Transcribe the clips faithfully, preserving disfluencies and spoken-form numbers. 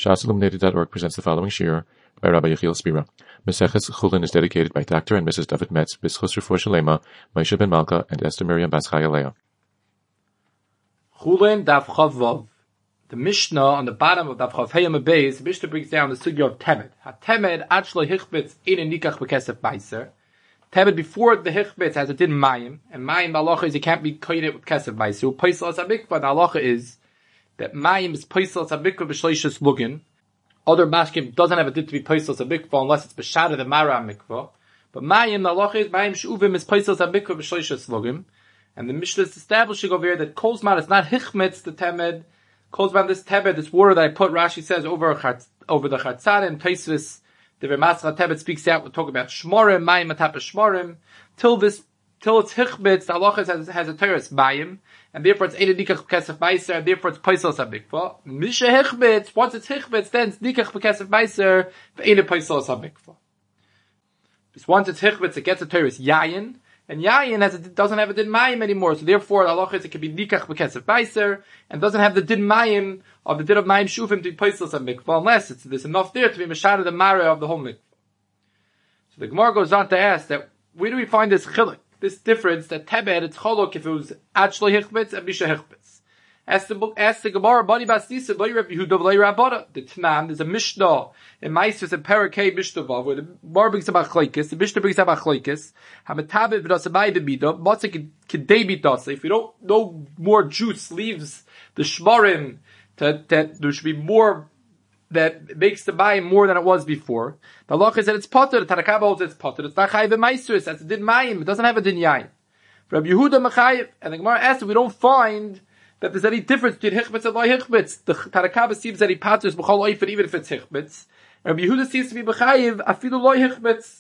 shas illuminated dot org presents the following shiur by Rabbi Yechiel Spira. Maseches Chulin is dedicated by Doctor and Missus David Metz, B'schus Refuah Shalema, Moshe ben Malka, and Esther Miriam Bas Chaya Leah. Chulin Daf Chav Vav. The Mishnah on the bottom of Daf Chav Heyam Beis, the Mishnah brings down the sugya of Temed. Ha-Temed actually hichbitz in a nikach b'kesef meiser. Temed before the hichbitz has a din mayim, and mayim halacha is it can't be koyed with kesef meiser. Paisal as hamikvah, the halacha is that mayim is paisal as hamikvah b'shleishus lugin. Other mashkim doesn't have a din to be paisal as hamikvah unless it's b'shada the mara hamikvah. But mayim, the halacha is mayim shuvim is paisal as hamikvah b'shleishus lugin. And the Mishnah is establishing over here that kolzman is not hichmetz the Temed. Kolzman, this Temed, this water that I put, Rashi says, over over the Chatzarim, Taisvis, the Remasra Temed speaks out, we're talking about Shmorim, Mayim, Matapa Shmorim, till this, till it's hichmetz, the halacha has, has a teres Mayim, and therefore it's Eid Nikach B'Kesef Meiser, and therefore it's Paisal Sabikva. Misha hichmetz, once it's hichmetz, then it's Nikach B'Kesef Meiser, Eid Paisal Sabikva. Because once it's hichmetz, it gets a teres Yayin, and Yayin has a, doesn't have a din mayim anymore, so therefore the halacha is it can be nikach b'kesef meiser, and doesn't have the din mayim of the din of mayim shufim to be paisel some mikvah, unless it's, there's enough there to be mashada the mara of the whole mikvah. So the Gemara goes on to ask that where do we find this chiluk, this difference that tebed it's cholok if it was actually hichbitz and misha hichbitz? Ask the book, ask the Gemara, Bani Basdisa, Lo Rav Yehuda, Lo Rabbanan. The Tnan, there's a Mishnah in Meisus and Parakeh Mishnah Vav, where the Gemara brings about Chlaikis, the Mishnah brings about Chlaikis. Hamatabit v'dasamai b'midah, Matzah k'dei b'dasa. If you don't, no more juice leaves the shmarim, that there should be more that makes the mayim more than it was before. The halacha is that it's potter. The Tanakh holds it's potter. It's not chayiv b'meisus. That's a din mayim. It doesn't have a din yayin. Rabbi Yehuda mechayiv, and the Gemara asks if we don't find that there's any difference between hichbitz and loy hichbitz. The Tanakh seems that he patters b'chol oifen even if it's hichbitz. Rabbi Yehuda seems to be b'chayiv afilu loy hichbitz.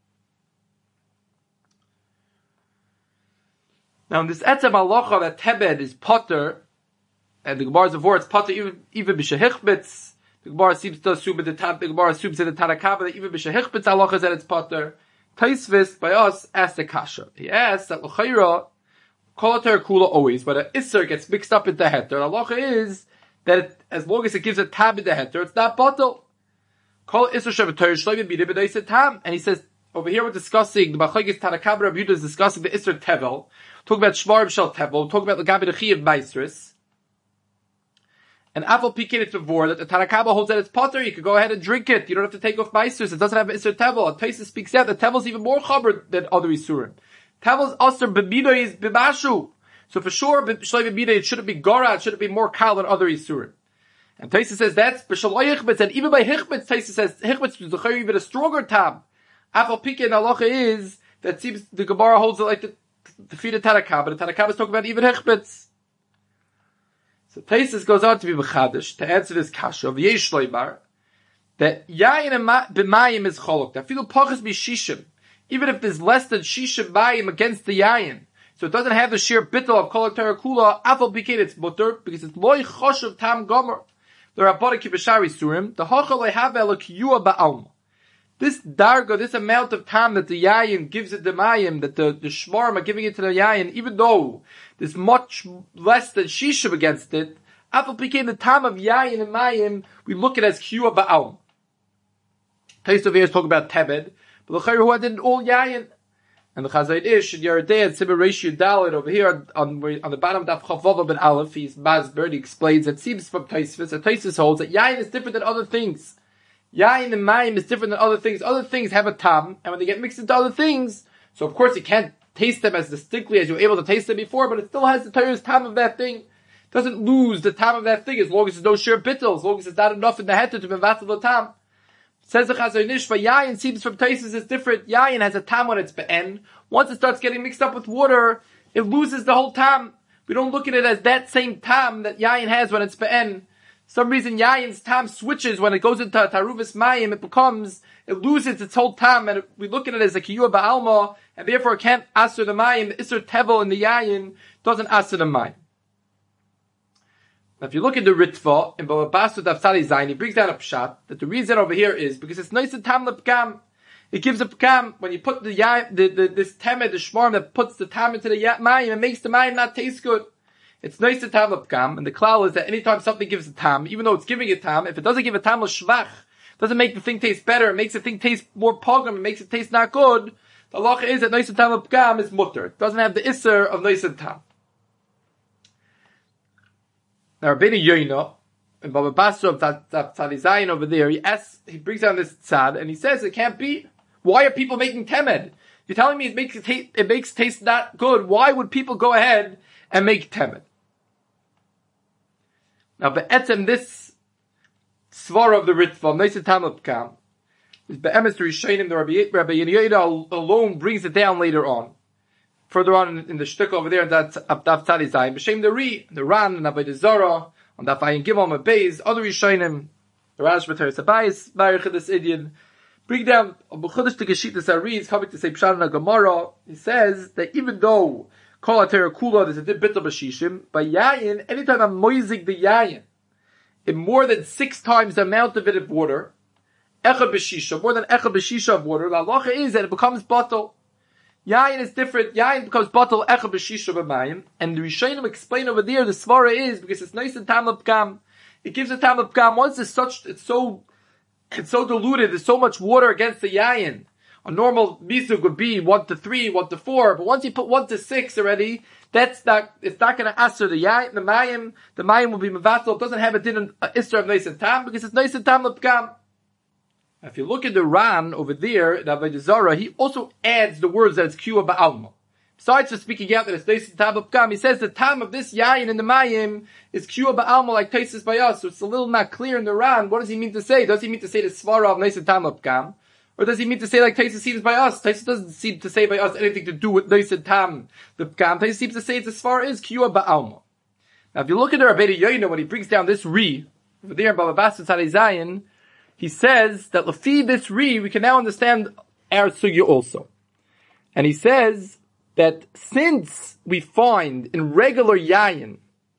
Now in this etzem halacha that tebed is potter, and the Gemara before it's potter even even b'shehichbitz. The Gemara seems to assume that the the Gemara assumes that the Tanakh that even b'shehichbitz halacha is that it's potter. Taisvis by us asks the kasha. He asks that l'chayra Kolater kula always, but an isser gets mixed up in the heter. The halacha is that it, as long as it gives a tab in the heter, it's not bottle. Kol isser shevater shloim b'idei b'deis tam. And he says over here we're discussing the Machlokes Tanakh Rabbi Yehuda is discussing the isser tevel. Talking about shmarim shel tevel. Talking about the gabi dechi of meisris. And afal pikin it's before that the Tanakh holds that it's potter. You could go ahead and drink it. You don't have to take off meisris. It doesn't have isser tevel. And Taisa speaks out that tevel is even more chaber than other isurim. Tavel's aser b'midah is b'mashu. So for sure, b'shlei b'midah, it shouldn't be gora, it shouldn't be more kal than other isurim. And Taisa says that's b'shaloi hichbitz, and even by hichbitz, Taisa says hichbitz is the even a stronger tam. Afal pikin halacha is that seems the Gemara holds it like the the feet of Tanakh, but the Tanakh is talking about even hichbitz. So Taisa goes on to be b'chadish to answer this kasha of yesh loymar that yayin b'mayim is cholok. That filu pachas b'shishim. Even if there's less than shishim bayim against the yayin, so it doesn't have the sheer bittel of kol terakula, afal pikin it's mutter because it's loy choshev tam gomer. The rabbana kibashari surim the hachal lehav elokiyua ba'alma. This darga, this amount of time that the yayin gives it the mayim, that the the shmarim are giving it to the yayin, even though there's much less than shishim against it, afal pikin the time of yayin and mayim we look at it as kiyua ba'alma. Taste of here is talking about tebed. The L'chayr who did all yayin, and the Chazayit Ish and Yeridei and Sibir Ratio Dalit over here on on the bottom of Daf Chavav ben Aleph, he's Masber, he explains it seems from Taisvis, and Taisvis holds that yayin is different than other things. Yayin and mayim is different than other things. Other things have a tam, and when they get mixed into other things, so of course you can't taste them as distinctly as you were able to taste them before, but it still has the Torah's tam of that thing. It doesn't lose the tam of that thing as long as there's no sheer bittel, as long as there's not enough in the heter to be vatal the tam. Says the Chazon Ish, but yayin seems from Taisus is different. Yayin has a tam when it's be'en. Once it starts getting mixed up with water, it loses the whole tam. We don't look at it as that same tam that yayin has when it's be'en. Some reason yayin's tam switches when it goes into taruvis mayim. It becomes, it loses its whole tam, and we look at it as a kiyua ba'alma, and therefore it can't aser the mayim. The isser tevel in the yayin doesn't aser the mayim. Now, if you look at the Ritva in Bava Basra Daf Tzadi Zayin, he brings down a pshat that the reason over here is because it's nice and tam lepkam. It gives a pkam when you put the yai, the, the this temed, the shmarm that puts the tam into the mayim, it makes the mayim not taste good. it's nice to tam l'pgam, and the klal is that anytime something gives a tam, even though it's giving a tam, if it doesn't give a tam l'shvach, doesn't make the thing taste better, it makes the thing taste more pogrom, it makes it taste not good, the halacha is that nice to tam l'pgam is mutter. It doesn't have the isser of nice to tam. Now Rabbeinu Yoina, and Baba Basra of Tzadi Zayin over there, he asks, he brings down this tzad, and he says it can't be. Why are people making temed? You're telling me it makes it, taste, it makes taste not good. Why would people go ahead and make temed? Now, be'etzem this svara of the Ritva, Neisa Tam L'Pgam, is be'emes to Rishayim, the Rabbi, Rabbi Yehuda alone brings it down later on. Further on in, in the shtick over there, that's Abdav Tzadi Zayin, B'Shem the Ri, the Ran, and Abay Zara, on that Ayin Gimel Mabeis, other Rishayim, the Rash B'Teres Abayis, Bayich this Indian, bring down B'Chodesh to Geshitas Ari, coming to say Pshat and Gemara. He says that even though Kol HaTorah Kula, there's a bit of B'Shishim, by Yayin, anytime I'm moizig the Yayin, in more than six times the amount of it of water, Echad B'Shisha, more than Echad B'Shisha of water, the halacha is that it becomes bottle. Yayin is different. Yayin becomes bottle Echad B'Shisha B'Mayim, and the Rishonim explain over there, the svara is, because it's nice and tam l'pgam. It gives a tam l'pgam. Once it's such, it's so, it's so diluted, there's so much water against the yayin. A normal misug would be one to three, one to four, but once you put one to six already, that's not, it's not going to answer the yayin, the mayim, the mayim will be mevatel. It doesn't have a din uh, isser of nice and tam, because it's nice and tam l'pgam. If you look at the Ran over there, in Avodah Zarah, he also adds the words that it's kiyua ba'alma. Besides just speaking out that it's nice and tam l'pgam, he says the tam of this yayin in the mayim is kiyua ba'alma like Taisus by us. So it's a little not clear in the Ran. What does he mean to say? Does he mean to say the svara of nice and tam l'pgam? Or does he mean to say like Taisus seems by us? Taisus doesn't seem to say by us anything to do with nice and tam l'pgam. Taisus seems to say the svara is kiyua ba'alma. Now if you look at the Rabbeinu Yoina, when he brings down this ri, over there in Baba Basra Tzadi Zayin, he says that lefi this ri, we can now understand our sugya also. And he says that since we find in regular yayin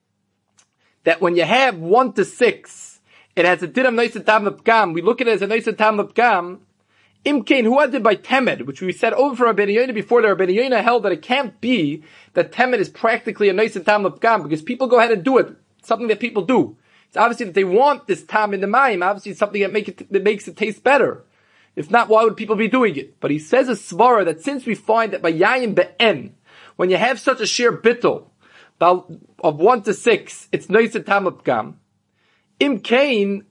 that when you have one to six, it has a dinam noisa tam l'pgam, we look at it as a noisa tam l'pgam, imkain who did by temed, which we said over from Rabbeinu Yoina before, that Rabbeinu Yoina held that it can't be that temed is practically a noisa tam l'pgam, because people go ahead and do it, something that people do. It's obviously that they want this tam in the mayim. Obviously, it's something that, make it, that makes it taste better. If not, why would people be doing it? But he says a svara that since we find that by yayin be'en, when you have such a sheer bittul of one to six, it's noisa tam l'pgam. Im kain,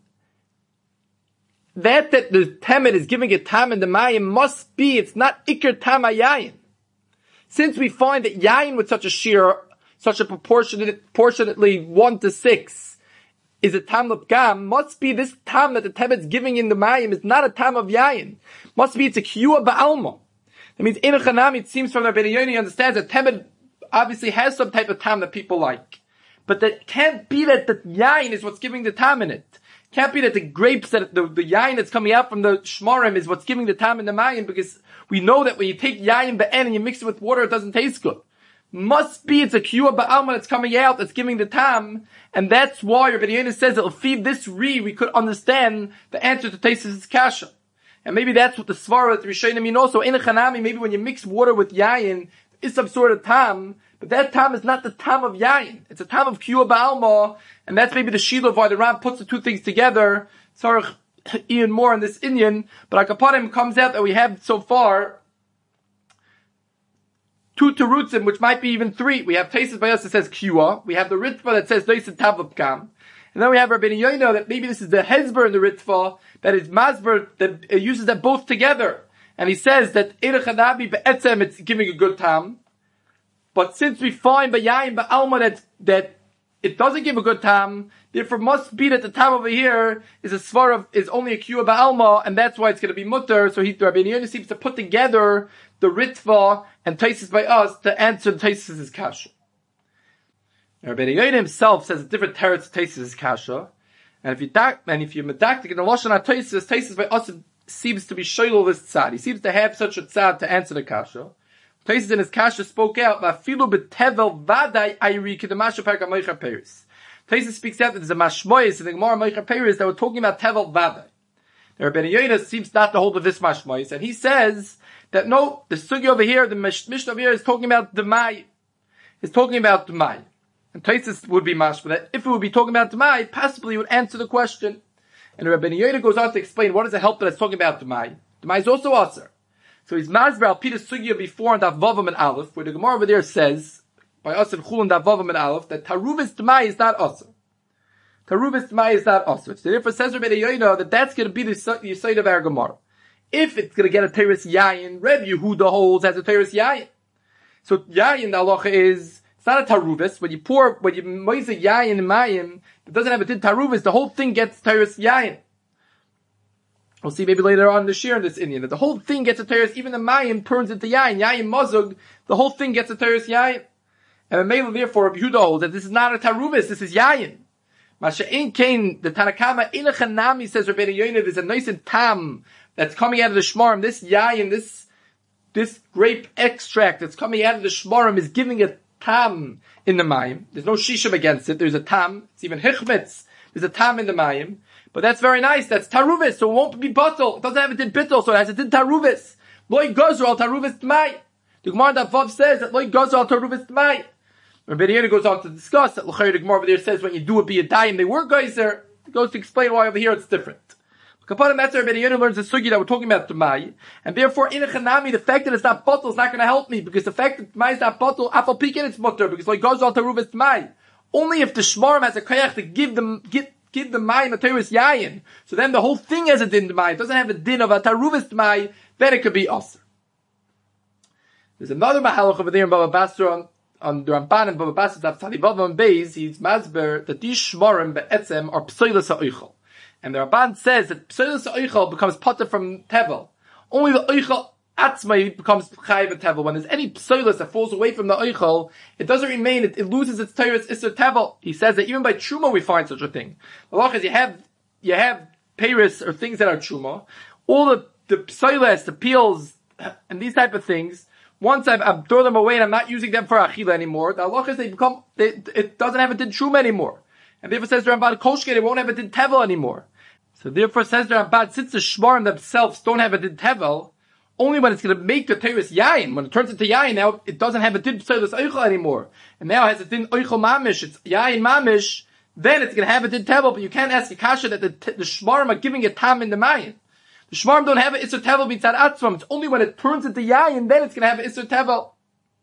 that that the temet is giving a tam in the mayim must be, it's not ikr tam yayin. Since we find that yayin with such a sheer, such a proportionate, proportionately one to six, is a tam l'pgam, must be this tam that the temet's giving in the mayim is not a tam of yayin. Must be it's a kiyua ba'alma. That means in a chanami, it seems from the Rabbeinu Yoina, he understands that temet obviously has some type of tam that people like. But that can't be that the yayin is what's giving the tam in it. Can't be that the grapes, that the, the yayin that's coming out from the shmarim is what's giving the tam in the mayim, because we know that when you take yayin be'en and you mix it with water, it doesn't taste good. Must be it's a kiyua ba'alma that's coming out, that's giving the tam, and that's why Rabbi Yoina says that feed this ri, we could understand the answer to Taisus' kasha. And maybe that's what the svara that Rishonim mean also. In a chanami, maybe when you mix water with yayin, is some sort of tam, but that tam is not the tam of yayin. It's a tam of kiyua ba'alma, and that's maybe the shila of why the Ram puts the two things together. Sorry, even more in this Indian, but Akapadim comes out that we have so far two terutzim, which might be even three. We have Taisus by us that says kiyua. We have the Ritva that says noisa tam l'pgam. And then we have Rabbeinu Yoina that maybe this is the hezber in the Ritva, that is masber, that uses them both together. And he says that Eirech Hanabi be'etzem, it's giving a good tam. But since we find by yayin ba'alma that, that it doesn't give a good tam, therefore must be that the tam over here is a svar of, is only a kiyua ba'alma, and that's why it's going to be mutter. So he, Rabbeinu Yoina seems to put together the Ritva and Taisus by us to answer Taisus' kasha. Rabbeinu Yoina himself says a different teretz to Taisus' kasha, and if you dak, and if you medactic in the lashon Taisus, Taisus by us seems to be shoyl this tzad. He seems to have such a tzad to answer the kasha. Taisus in his kasha spoke out, "Vafilu betevel vaday ayri kedemashu perka moicha peris." Taisus speaks out that there's a mashmoyis in the Gemara moicha peris that we're talking about tevel vaday. Rabbeinu Yoina seems not to hold of this mashmoyis, and he says that no, the sugi over here, the Mishnah over here is talking about the Mai. It's talking about the Mai. And Taisus would be mashma that if it would be talking about Demai, possibly it would answer the question. And Rabbi Yoda goes on to explain what is the help that it's talking about Demai. Demai is also Aser. So he's Mazber al Pita Sugya before in Daf Vavam and Aleph, where the Gemara over there says, by Aser Chul and Daf Vavam and Aleph, that Taruvis Demai is not Aser. Taruvis Demai is not Aser. So therefore says Rabbi Yoda that that's going to be the Yisayt of our Gemara. If it's going to get a Teres Yayin, Reb Yehuda holds as a Teres Yayin. So Yayin, the halacha is, it's not a Taruvis. When you pour, when you moise a Yayin in Mayim, it doesn't have a Din Taruvis, the whole thing gets Teres Yayin. We'll see maybe later on this year in this Indian, that the whole thing gets a Teres, even the Mayim turns into Yayin. Yayin Mazug, the whole thing gets a Teres Yayin. And Mela therefore, Reb Yehuda holds that this is not a Taruvis, this is Yayin. Masha Ein Kain, the Tanakama, Inachanami says Rabbi Yonav is a nice and tam that's coming out of the shmarim. This yayin, this this grape extract that's coming out of the shmarim is giving a tam in the mayim. There's no shishim against it. There's a tam. It's even hichmetz. There's a tam in the mayim. But that's very nice. That's taruvis, so it won't be bottle. It doesn't have a din bittul, so it has a din taruvis. Loi gozer al taruvis t'may. The Gemara that Vav says that loi gozer al taruvis t'may. Rabbi Yehuda goes on to discuss that. The Gemara over there says when you do a biyadayim, they were geyser. It goes to explain why over here it's different. Kapadim Etzer Rabbi Yehuda learns the sugi that we're talking about T'mai, and therefore in a chanami, the fact that it's not bottle is not going to help me, because the fact that T'mai is not bottle, afal pikin it's mutter, because like goes al taruv is T'mai. Only if the shmarim has a koyach to give them, give, give the Mai materis yayin, so then the whole thing has a din T'mai, it doesn't have a din of a taruv is T'mai, then it could be aser. There's another mahalach over there in Baba Basra on, on the Ramban and Baba Basra of Talibav and Beis, he's mazber that these shmarim be'etzem are psoilas ha'oichel. And the Ramban says that psoilas ha'oichel becomes potter from tevel. Only the oichel atzmai becomes chayiv tevel. When there's any psoilas that falls away from the oichel, it doesn't remain, it, it loses its teres iser tevel. He says that even by truma we find such a thing. The law is you have, you have peiros or things that are truma. All the, the psoilas, the peels, and these type of things, once I've, I've thrown them away and I'm not using them for achila anymore, the halacha is they become, they, it doesn't have a din truma anymore. And therefore says the Ramban koshket, it won't have a din tevel anymore. So therefore says the Ramban, since the shmarim themselves don't have a din tevel, only when it's going to make the teres yayin, when it turns into yayin now, it doesn't have a din psoilas oichel anymore. And now it has a din oichel mamish, it's yayin mamish, then it's going to have a din tevel, but you can't ask Akasha that the, the shmarim are giving a tam in the mayin. The shmarim don't have an Isser Tevel mitzad atzvam. It's only when it turns into yayin, then it's going to have an Isser Tevel.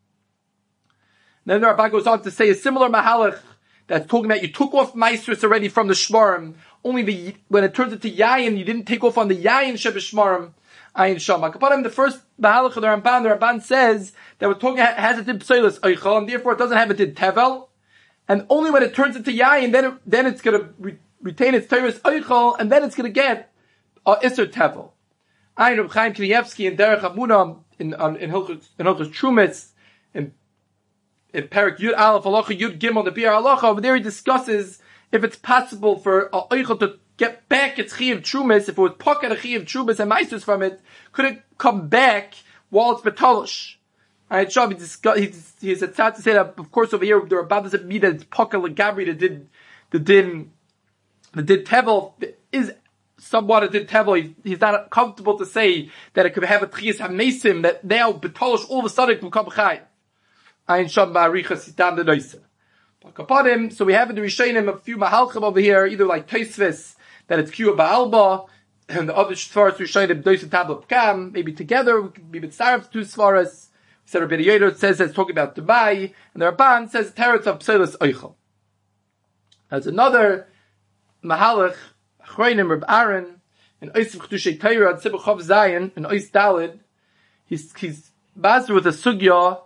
Then the Rabbah goes on to say a similar mahalach that's talking about you took off maestris already from the shmarim. Only the when it turns into yayin, you didn't take off on the yayin sheb shmarim. Ayin shama. Kapadim, the first mahalach of the Ramban, the Ramban says that we're talking has a din psoilas oichel, and therefore it doesn't have a din tevel. And only when it turns into yayin, then it, then it's going to re, retain its teres oichel, and then it's going to get Uh, Isser Tevel. Ayin Reb Chaim Kanievsky in Derech Hamunah in um, in Hilchos in Hilchos Trumitz in in Perek Yud Aleph Halacha Yud Gimel the Biur Halacha. Over there he discusses if it's possible for a oichel to get back its Chiyuv Trumitz. If it was pocket a Chiyuv Trumitz and meisters from it, could it come back while it's betalish? Alright, Shav, he discuss, he, he's a tzad to say that, of course, over here, the Rabbah doesn't mean that it's pocket legabri that did, the din, the din tevel is somewhat a din tevel. He, he's not comfortable to say that it could have a tchias hamesim, that now betalish all of a sudden it will come chai. Ayin Shav ma'arichas sitam the noise. So we have in the Rishonim a few mahalchim over here, either like Tosfos, that it's Kiyuv Ba'alba, and the other Svaras Rishonim, Doisa Tabla Pkam, maybe together, we could be Mitzaref two Svaras. We said Rabbi Yehuda says that it's talking about Dubai, and the Ramban says Teretz of Psoilas Oichel. There's another mahalach, Achroinim Reb Aaron, in Oisv Ch'tushei Torah, at Sibach Chav Zayin, in Ois Dalid, he's, he's based with a sugya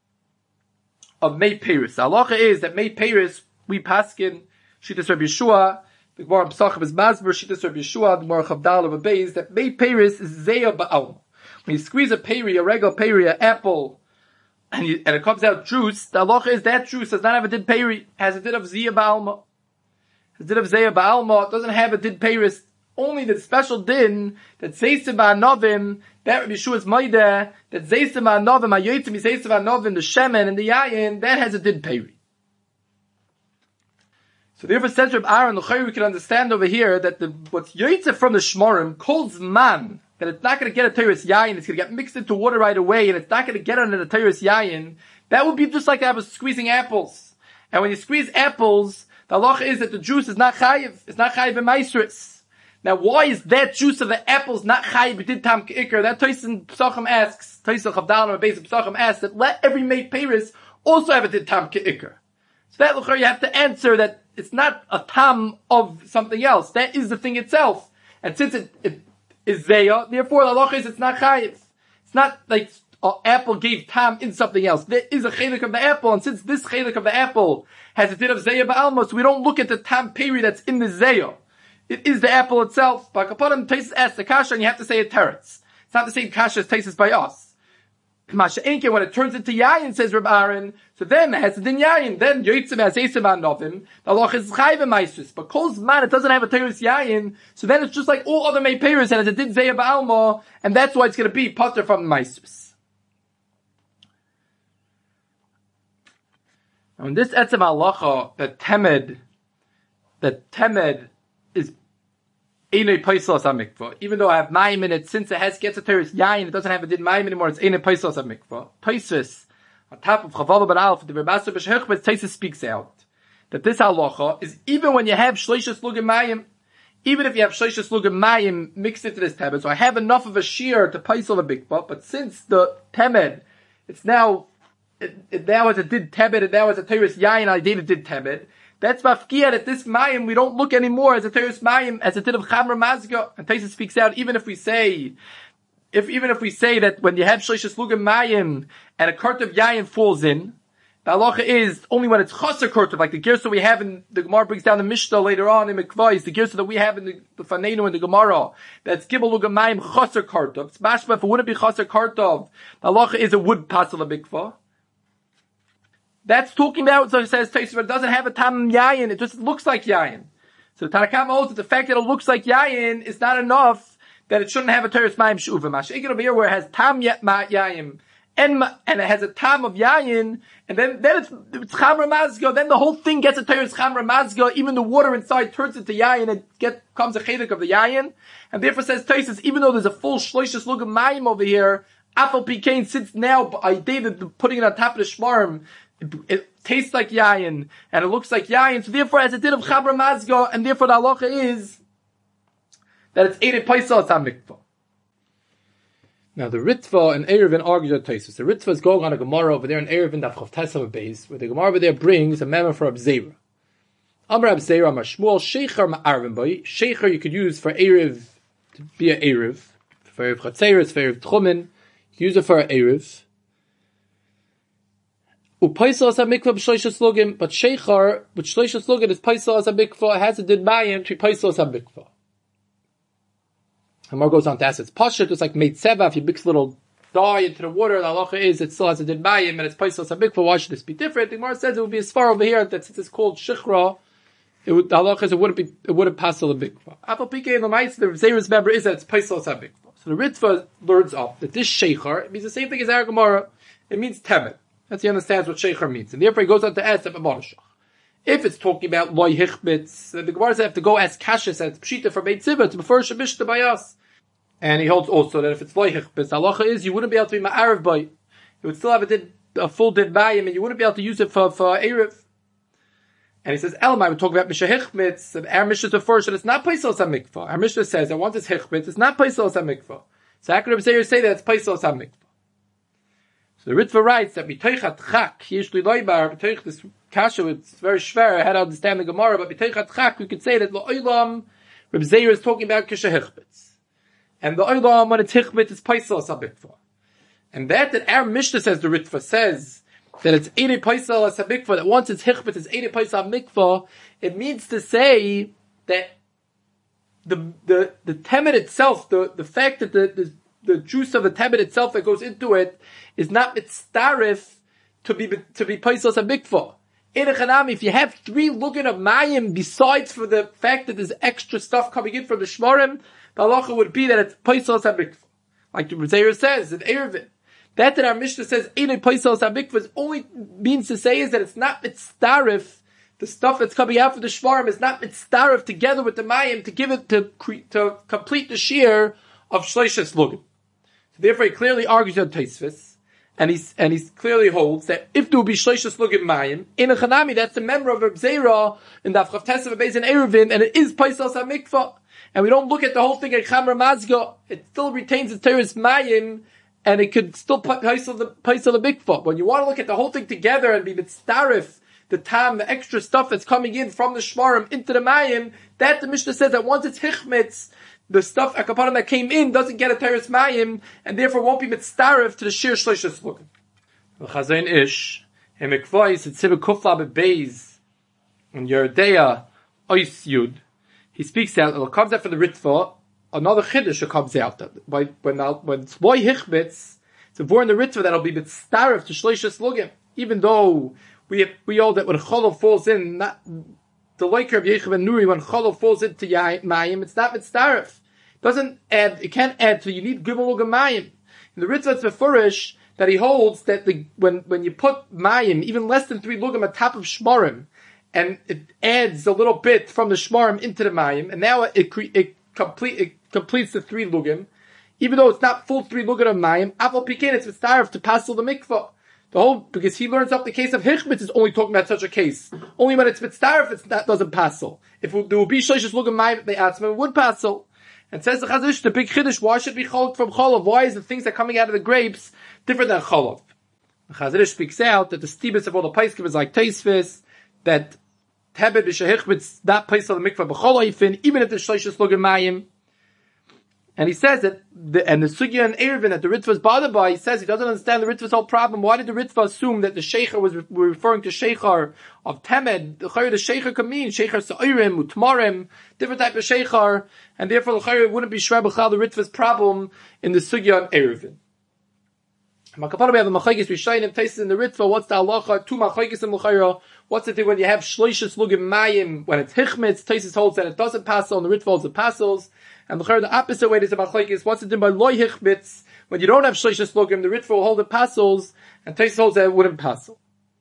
of Mei Peiris. The halacha is that Mei Peiris, we paskin, Shittas Rabbi Yeshua, the Gemara Pesachim is Masber, Shittas Rabbi Yeshua, the Gemara Chavdal of a Beis, that Mei Peiris is Zeya Ba'al. When you squeeze a peri, a regular peri, an apple, and, you, and it comes out juice, the halacha is that juice does not have a did peri, has a did of Zeya Ba'alma. Has a did of Zeya Ba'alma, it doesn't have a did peris. Only the special din that Zeisa Ba'anovim, that Rabbi Yeshua's Maida, that Zeisa Ba'anovim, Hayotzim Zeisa Ba'anovim, the Shemen and the Yayin, that has a did peri. So therefore says Reb Aaron, the we can understand over here that the, what's Yotzeh from the Shmorim calls man, that it's not going to get a Teres Yayin, it's going to get mixed into water right away, and it's not going to get under the Teres Yayin, that would be just like I was squeezing apples. And when you squeeze apples, the halacha is that the juice is not chayiv. It's not chayiv in maisris. Now, why is that juice of the apples not chayiv b'did tam k'ikr? That Tosin Pesachim asks, Tosin Chavdalim, Beis Pesachim asks that let every made peiris also have a did tam k'ikr. So that l'chor you have to answer that it's not a tam of something else. That is the thing itself. And since it, it is zeya, therefore the halacha is it's not chayiv. It's not like uh, apple gave tam in something else. There is a chelik of the apple, and since this chelik of the apple has a din of zeya ba'alma, so we don't look at the tam peri that's in the zeya. It is the apple itself. But Kapanim Taisus asks the kasha, and you have to say a teretz. It's not the same kasha as Taisus by us. Masha Enke, when it turns into yayin, says Reb Aaron, so then it has a din yayin. Then yoitzim has esim novim. The loch is chayv meisus. But kol zman it doesn't have a teretz yayin. So then it's just like all other mei peiros, and it's a din zeya ba'alma, and that's why it's going to be potter from the meisus. Now in this etzem halacha, that temed, that temed is Einei Paisal HaMikvah. Even though I have Mayim in it, since it has gets a teres yayin, it doesn't have a din Mayim anymore, it's Einei Paisal HaMikvah. Taisus, on top of Chavav Bar Alf, the Rebbe Asher B'Shechbetz, Taisus speaks out that this halacha is even when you have Shleisha Slugim Mayim, even if you have Shleisha Slugim Mayim mixed into this temed, so I have enough of a shear to Paisal HaMikvah, but since the temed, it's now, it, it now as a did temed, and now as a teres yayin, I did a did temed, that's mafkia that this mayim we don't look anymore as a teres mayim as a din of chamra mazga. And Taisa speaks out even if we say, if even if we say that when you have shleisha slugim mayim and a kurt of yayin falls in, the halacha is only when it's chaser kurt, like the girsa we have in the Gemara brings down the Mishnah later on in Mikvah, the girsa that we have in the, the Fanenu in the Gemara that's gibel lugim mayim chaser kurt. It's mashma if it wouldn't be chaser kurt, the halacha is a wood pasel a mikvah. That's talking about, so it says, but it doesn't have a tam yayin, it just looks like yayin. So the Tanakh holds that the fact that it looks like yayin is not enough that it shouldn't have a teres mayim shuva. Masha'ik over here where it has tam yayin, and, and it has a tam of yayin, and then, then it's, it's chamra mazgo, then the whole thing gets a teres chamra mazgo, even the water inside turns into yayin, and it get, comes a chelik of the yayin, and therefore says Taisus, even though there's a full shloishes lugam mayim over here, Apple Pekain, since now I dated putting it on top of the shmarm, It, it tastes like yayin, and it looks like yayin, so therefore as it did of Chabra Mazgo, and therefore the halacha is that it's Eirei Paisal HaMikvah. Now the Ritva and Erevin argue at Taisus. The Ritva is going on a Gemara over there in Erevin Daf Chav Tesam Beis, where the Gemara over there brings a memo for Abzera. Amar Abzera, Amar Shmuel, Sheicher Ma'arvin Boi. Sheicher you could use for Erev, to be an Erev, for Erev Chatzeres, for Erev Tchumen, you can use it for an Erev. Upaisal as a mikvah b'shleisha slugim, but sheichar, but shleisha slugim is paisal as a mikvah, has a din mayim to paisal as a mikvah. And more goes on to ask, it's pashut, it's like meitzeva, if you mix a little dye into the water, the halacha is, it still has a din mayim, and it's paisal as a mikvah, why should this be different? The Gemara says it would be as far over here, that since it's called shichra, it would, the halacha is, it wouldn't be, it wouldn't pass a mikvah. Apple pike in the mice, the Zerus member is that it's paisal as a mikvah. So the Ritva learns up that this sheichar, it means the same thing as our Gemara, it means temet. That's he understands what Sheikhar means. And therefore he goes on to ask about Marashach. If it's talking about Loi Hichbitz, then the Gemara says have to go ask Kashas and it's Pshita for Beit Ziva to prefer Shabishta by us. And he holds also that if it's Loi Hichbitz, halacha is you wouldn't be able to be Ma'arav by it. You would still have a, din, a full din bayim and you wouldn't be able to use it for, for Erev. And he says, Elmai, we talk about Misha Hichbitz, our Mishnah is first, and it's not Paisal HaMikvah. Our Mishnah says that once it's Hichbitz, it's not Paisal HaMikvah. So how could Rebbe Zeir say that it's Paisal HaMikvah? So the Ritva writes that b'toichat chak, yishli loibar, b'toich this kasha, it's very schwer, I had to understand the Gemara, but b'toichat chak, we could say that lo'olam, Reb Zeir is talking about kisha hichbitz. And the olam, when it's hichbitz, it's paisal sabikva. And that, that our Mishnah says, the Ritva says, that it's eirei paisal sabikva, that once it's hichbitz, it's eirei paisal mikva, it means to say that the, the, the temet itself, the, the fact that the, the the juice of the temet itself that goes into it is not mitzarif to be to be paisal sabikva. If you have three lugin of mayim besides for the fact that there's extra stuff coming in from the shmarim, the halacha would be that it's paisal sabikva. Like the Rizayir says in Erevin. That that our Mishnah says ain't paisal sabikva only means to say is that it's not mitzarif. The stuff that's coming out from the shmarim is not mitzarif together with the mayim to give it to to complete the shear of shleishes lugin. So therefore, he clearly argues on Tosfos, And he's, and he clearly holds that if there will be shleishas lugim mayim, in a chanami, that's a member of Reb Zera, in the Avchav Tesav Beis in Eruvin, and it is paisal samikva. And we don't look at the whole thing like Chamra Mazga. It still retains its teres mayim, and it could still paisal the, paisal the mikva. When you want to look at the whole thing together and be mitzarif, the tam, the extra stuff that's coming in from the shmarim into the mayim, that the Mishnah says that once it's hichmitz, the stuff akapanim that came in doesn't get a teres mayim, and therefore won't be mitzarif to the shir shleishas lugim. The Chazain Ish, hemikvais et siva kufla bebeis, and Yeridea ois yud. He speaks out. It comes out from the Ritva. Another chiddush comes out by when when it's boy hichmitz. It's a born the Ritva that'll be mitzarif to shleishas lugim, even though we we all that when cholov falls in, not the liker of Yechim and Nuri, when cholov falls into mayim, it's not mitzarif. It doesn't add. It can't add. So you need gimel lugim mayim. In the Ritva it's befurish that he holds that the when when you put mayim even less than three lugim on top of shmarim, and it adds a little bit from the shmarim into the mayim, and now it it complete it completes the three lugim, even though it's not full three lugim of mayim. Afal pikein it's mitzarif to passel the mikvah. The whole, because he learns up the case of Hichmitz is only talking about such a case. Only when it's mitzarif, it's not, doesn't passel. If there would be shleishas lugim mayim, they ask him, it would passel. And says the Chazon, the big chiddush, why should we cholov from cholov? Why is the things that are coming out of the grapes different than cholov? The Chazon speaks out that the stibus of all the paiskim is like teisvis, that tebed b'shehichmitz, that place of the mikvah b'chol even if the shleishas lugim mayim. And he says that, the, and the Sugya and Eruvin that the Ritva is bothered by, he says he doesn't understand the Ritva's whole problem. Why did the Ritva assume that the Sheikhar was re- referring to Sheikhar of Temed? The Chayr, the Sheikhar could mean Sheikhar Sa'irim, Utmarim, different type of Sheikhar, and therefore the Chayr wouldn't be Shra B'chal the Ritva's problem in the Sugya and Eruvin. Makapara, we have the Machagis, we shine him, tastes in the Ritva, what's the halacha, two Machagis and L'chayra, what's the thing when you have Shloishas Lugim Mayim, when it's Hichmitz, Taisis holds that it doesn't passel, and the Ritva holds it passels. And the the opposite way is about Machlokes. What's it done by loy hichmitz? When you don't have shleishas lugim, the Ritva will hold it passels, and Taisus holds that it wouldn't passel.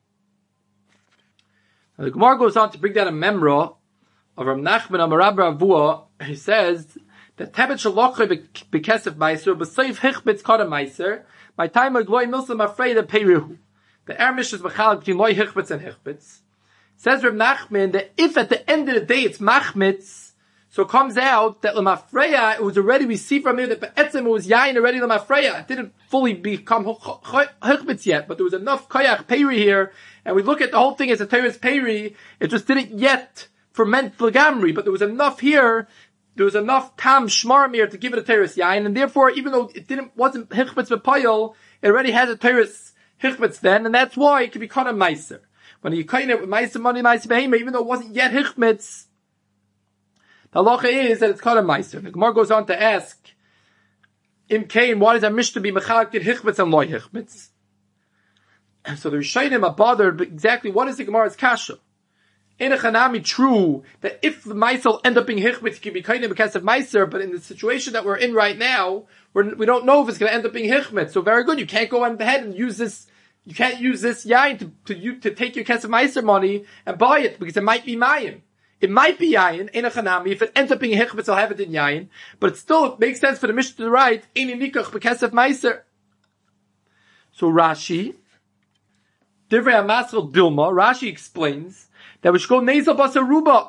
Now the Gemara goes on to bring down a memra of Rav Nachman Amarab Ravua. He says that tebet shalochay bekesef meiser, b'seif hichmitz kada meiser. My time of loy milsam afraid of peiruhu. The Ermish is mechal between loy hichmitz and hichmitz. Says Rav Nachman that if at the end of the day it's machmitz, so it comes out that Lemafreya, it was already, we see from here that Be'etzim, it was Yain already Lemafreya. It didn't fully become Hichmitz yet, but there was enough Koyach Peri here, and we look at the whole thing as a Teres Peri, it just didn't yet ferment Lagamri, but there was enough here, there was enough Tam Shmarim here to give it a Teres Yain, and therefore, even though it didn't, wasn't Hichmitz B'Payel, it already has a Teres Hichmitz then, and that's why it can be called a Meiser. When you kind it with Meiser money, Meiser Behema, even though it wasn't yet Hichmitz, the halacha is that it's called a meiser. The Gemara goes on to ask, Im Kain, why does our Mishnah be mechalaked hichmitz and loy hichmitz? And so the Rishayim are bothered, but exactly what is the Gemara's kasha? In a chanami, true that if the meiser end up being hichmitz, it can be kind of because of meiser, but in the situation that we're in right now, we're, we don't know if it's going to end up being hichmitz. So very good, you can't go ahead and use this. You can't use this yain to to, you, to take your kesef meiser money and buy it because it might be mayim. It might be yayin in a chanami. If it ends up being a hichmitz, I'll have it in yayin. But it still makes sense for the Mishnah to write ini nikach bekesef meiser. So Rashi, Divrei Amasel Dilma, Rashi explains that we should go nezel basa ruba,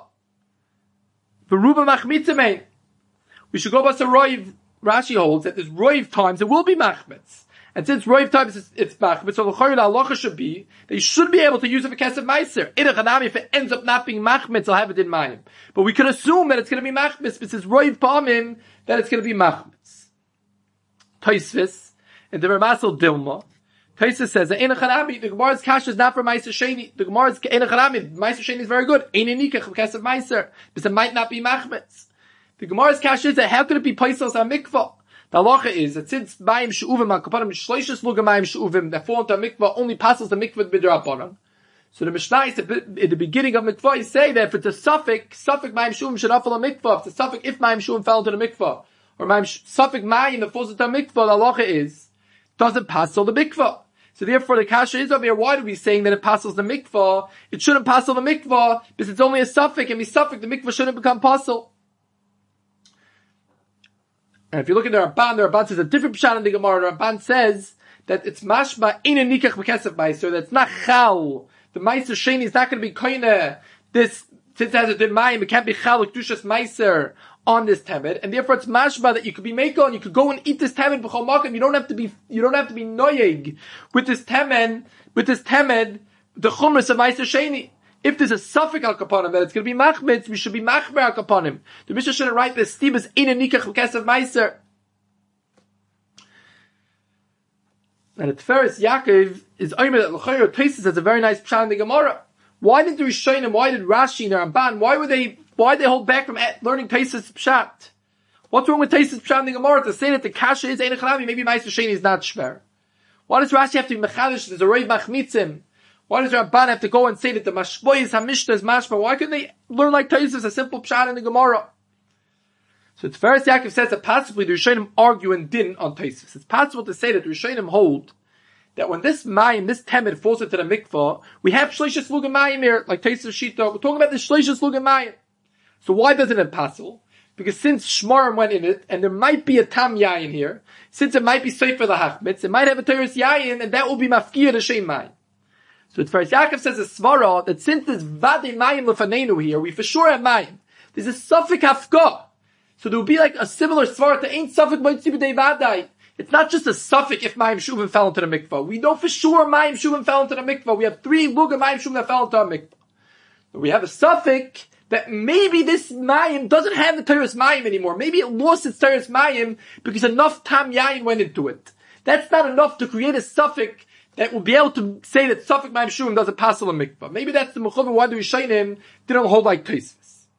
the ruba machmitzemein. We should go basa roiv. Rashi holds that there's roiv times it will be machmitz. And since roiv times it's, it's machmitz, so the chayil halacha should be that you should be able to use it for kesef meiser. In a chanami, if it ends up not being machmitz, I'll have it in mayim. But we could assume that it's going to be machmitz, but since roiv pa'amim, that it's going to be machmitz. Taisvis, and the Ramasel Dilma, Taisvis says that in a chanami, the Gemara's kasha is not for meiser sheni. The Gemara's in a chanami, meiser sheni is very good. Ein nikach for kesef meiser, because it might not be machmitz. The Gemara's kasha is that how could it be paisels on mikvah? The halacha is that since Mayim She'uvim HaKapanim Shleishas Lugim Mayim She'uvim that fall into a mikvah only passes the mikvah b'drabanan. So the Mishnah is in the beginning of mikvah you say that if it's a suffix, suffix Mayim She'uvim should not fall a mikvah. If it's a suffix, if Mayim She'uvim fell into the mikvah, or Mayim suffix Mayim that falls into a mikvah, the halacha is doesn't pass all the mikvah. So therefore the kasha is over here. Why are we saying that it passes the mikvah? It shouldn't pass all the mikvah because it's only a suffix, and be suffix the mikvah shouldn't become pasul. And if you look at the Ramban, the Ramban says a different pshat in the Gemara. The Ramban says that it's mashma in a nikach b'kesef meiser, that's not chal. The meiser sheni is not going to be koine, this, since it has a din mayim, it can't be chal, l'kedushas meiser on this temed, and therefore it's mashma that you could be meko, and you could go and eat this temed b'chol makom, you don't have to be, you don't have to be noyeg with this temed, with this temed, the chumras of meiser sheni. If there's a suffix al kaponim that it's going to be machmitz, we should be machmer al kaponim. The Mishnah shouldn't write this stib is in a nikach b'kesef meiser. And at Tiferes Yaakov is omer that l'chayr Tosfos has a very nice pshat in the Gemara. Why did the Rishonim, why did Rashi and Ramban, why were they, why did they hold back from learning Tosfos pshat? What's wrong with Tosfos pshat in the Gemara to say that the kasha is ein echanami, maybe meiser sheni is not shver? Why does Rashi have to be mechadish? There's a roi machmitzim. Why does Ramban have to go and say that the mashboy is hamishta is mashma? Why couldn't they learn like Tosfos, a simple pshat in the Gemara? So Tiferes Yaakov says that possibly the Rishonim argue and din on Tosfos. It's possible to say that the Rishonim hold that when this mayim, this temed falls into the mikvah, we have shleishas lugim mayim here, like Tosfos Shita. We're talking about the shleishas lugim mayim. So why doesn't it possible? Because since Shmarim went in it, and there might be a tam yayin here, since it might be safe for the hachmitz, it might have a teres yayin, and that will be mafkir the shem mayim. So Tiferes Yaakov says a svara that since there's vade mayim lefanenu here, we for sure have mayim. There's a suffik hafka. So there would be like a similar svara to ain't suffik moitzi b'dei vadai. It's not just a suffik if mayim shuvim fell into the mikvah. We know for sure mayim shuvim fell into the mikvah. We have three lugah mayim shuvim that fell into our mikvah. But we have a suffik that maybe this mayim doesn't have the teres mayim anymore. Maybe it lost its teres mayim because enough tam yayin went into it. That's not enough to create a suffik that will be able to say that suffik mayim shuvim doesn't pass on the mikvah. Maybe that's the mechuva why the Rishonim didn't hold like Tosfos.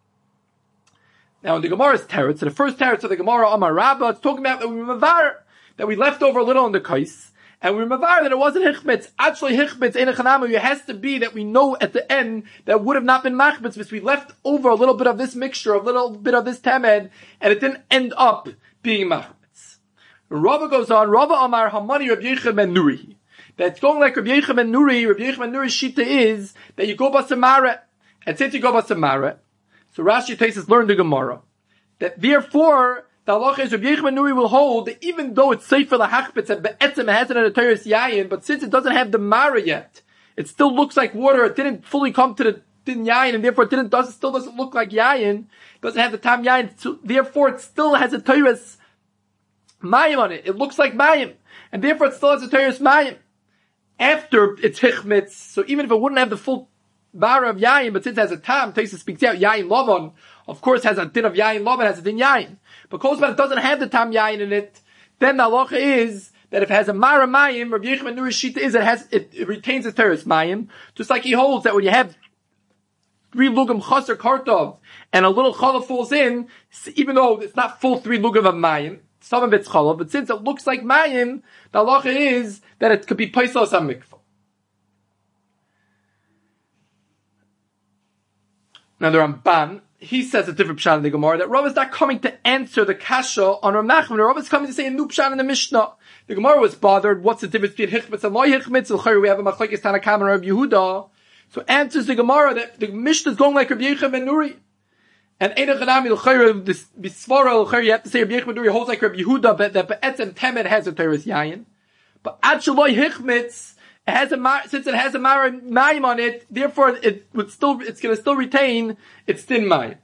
Now in the Gemara's teretz, so the first teretz of the Gemara Amar Rabbah, it's talking about that we mavar, that we left over a little on the kais, and we mavar that it wasn't hichmitz. Actually hichmitz in a chanamu, it has to be that we know at the end that would have not been machmitz, because we left over a little bit of this mixture, a little bit of this temed, and it didn't end up being machmitz. Rabbah goes on, Rabbah Amar Hamani Rabbi Yechim ben Nuri. That's going like Rabbi Yechim ben Nuri. Rabbi Yechim ben Nuri's shita is that you go basamara, and since you go basamara, so Rashi Tosfos learned the Gemara that therefore the halacha is Rabbi Yechim ben Nuri will hold that even though it's safe for the hachpitz and be'etzem it has it in a teres yayin, but since it doesn't have the mara yet, it still looks like water. It didn't fully come to the din yayin, and therefore it didn't does still doesn't look like yayin. Doesn't have the tam yayin. So therefore it still has a teres mayim on it. It looks like mayim, and therefore it still has a teres mayim after it's hichmitz. So even if it wouldn't have the full Bara of Yayin, but since it has a tam, Tosfos speaks out, Yayin Lovon, of course has a din of Yayin Lovon, has a din Yayin. Because it doesn't have the tam Yayin in it, then the halacha is that if it has a Mara Mayim, Rabbi Yechim ben Nuri's shita is it has, it, it retains its teres Mayim, just like he holds that when you have three lugam chaser kartov, and a little challah falls in, even though it's not full three lugam of Mayim, some of it's challah, but since it looks like Mayim, the halacha is that it could be paisos ha-mikvah. Now the Ramban, he says a different pshat in the Gemara, that Rav is not coming to answer the kasha on Rav Nachman. Rav is coming to say a new pshat in the Mishnah. The Gemara was bothered, what's the difference between hichmitz and loy hichmitz? We have a machlekes Tanakam and Rav Yehuda. So answers the Gemara that the Mishnah is going like Rabbi Yechim ben Nuri. And Eina Chanami l'chayr, this bisvara l'chayr, you have to say Rabbi Yechim ben Nuri holds like Rabbi Yehuda, but that be'etzem temed has a teres yayin. But ad shaloy hichmitz, it has a mar, since it has a mar mayim on it, therefore it would still, it's going to still retain its thin mayim.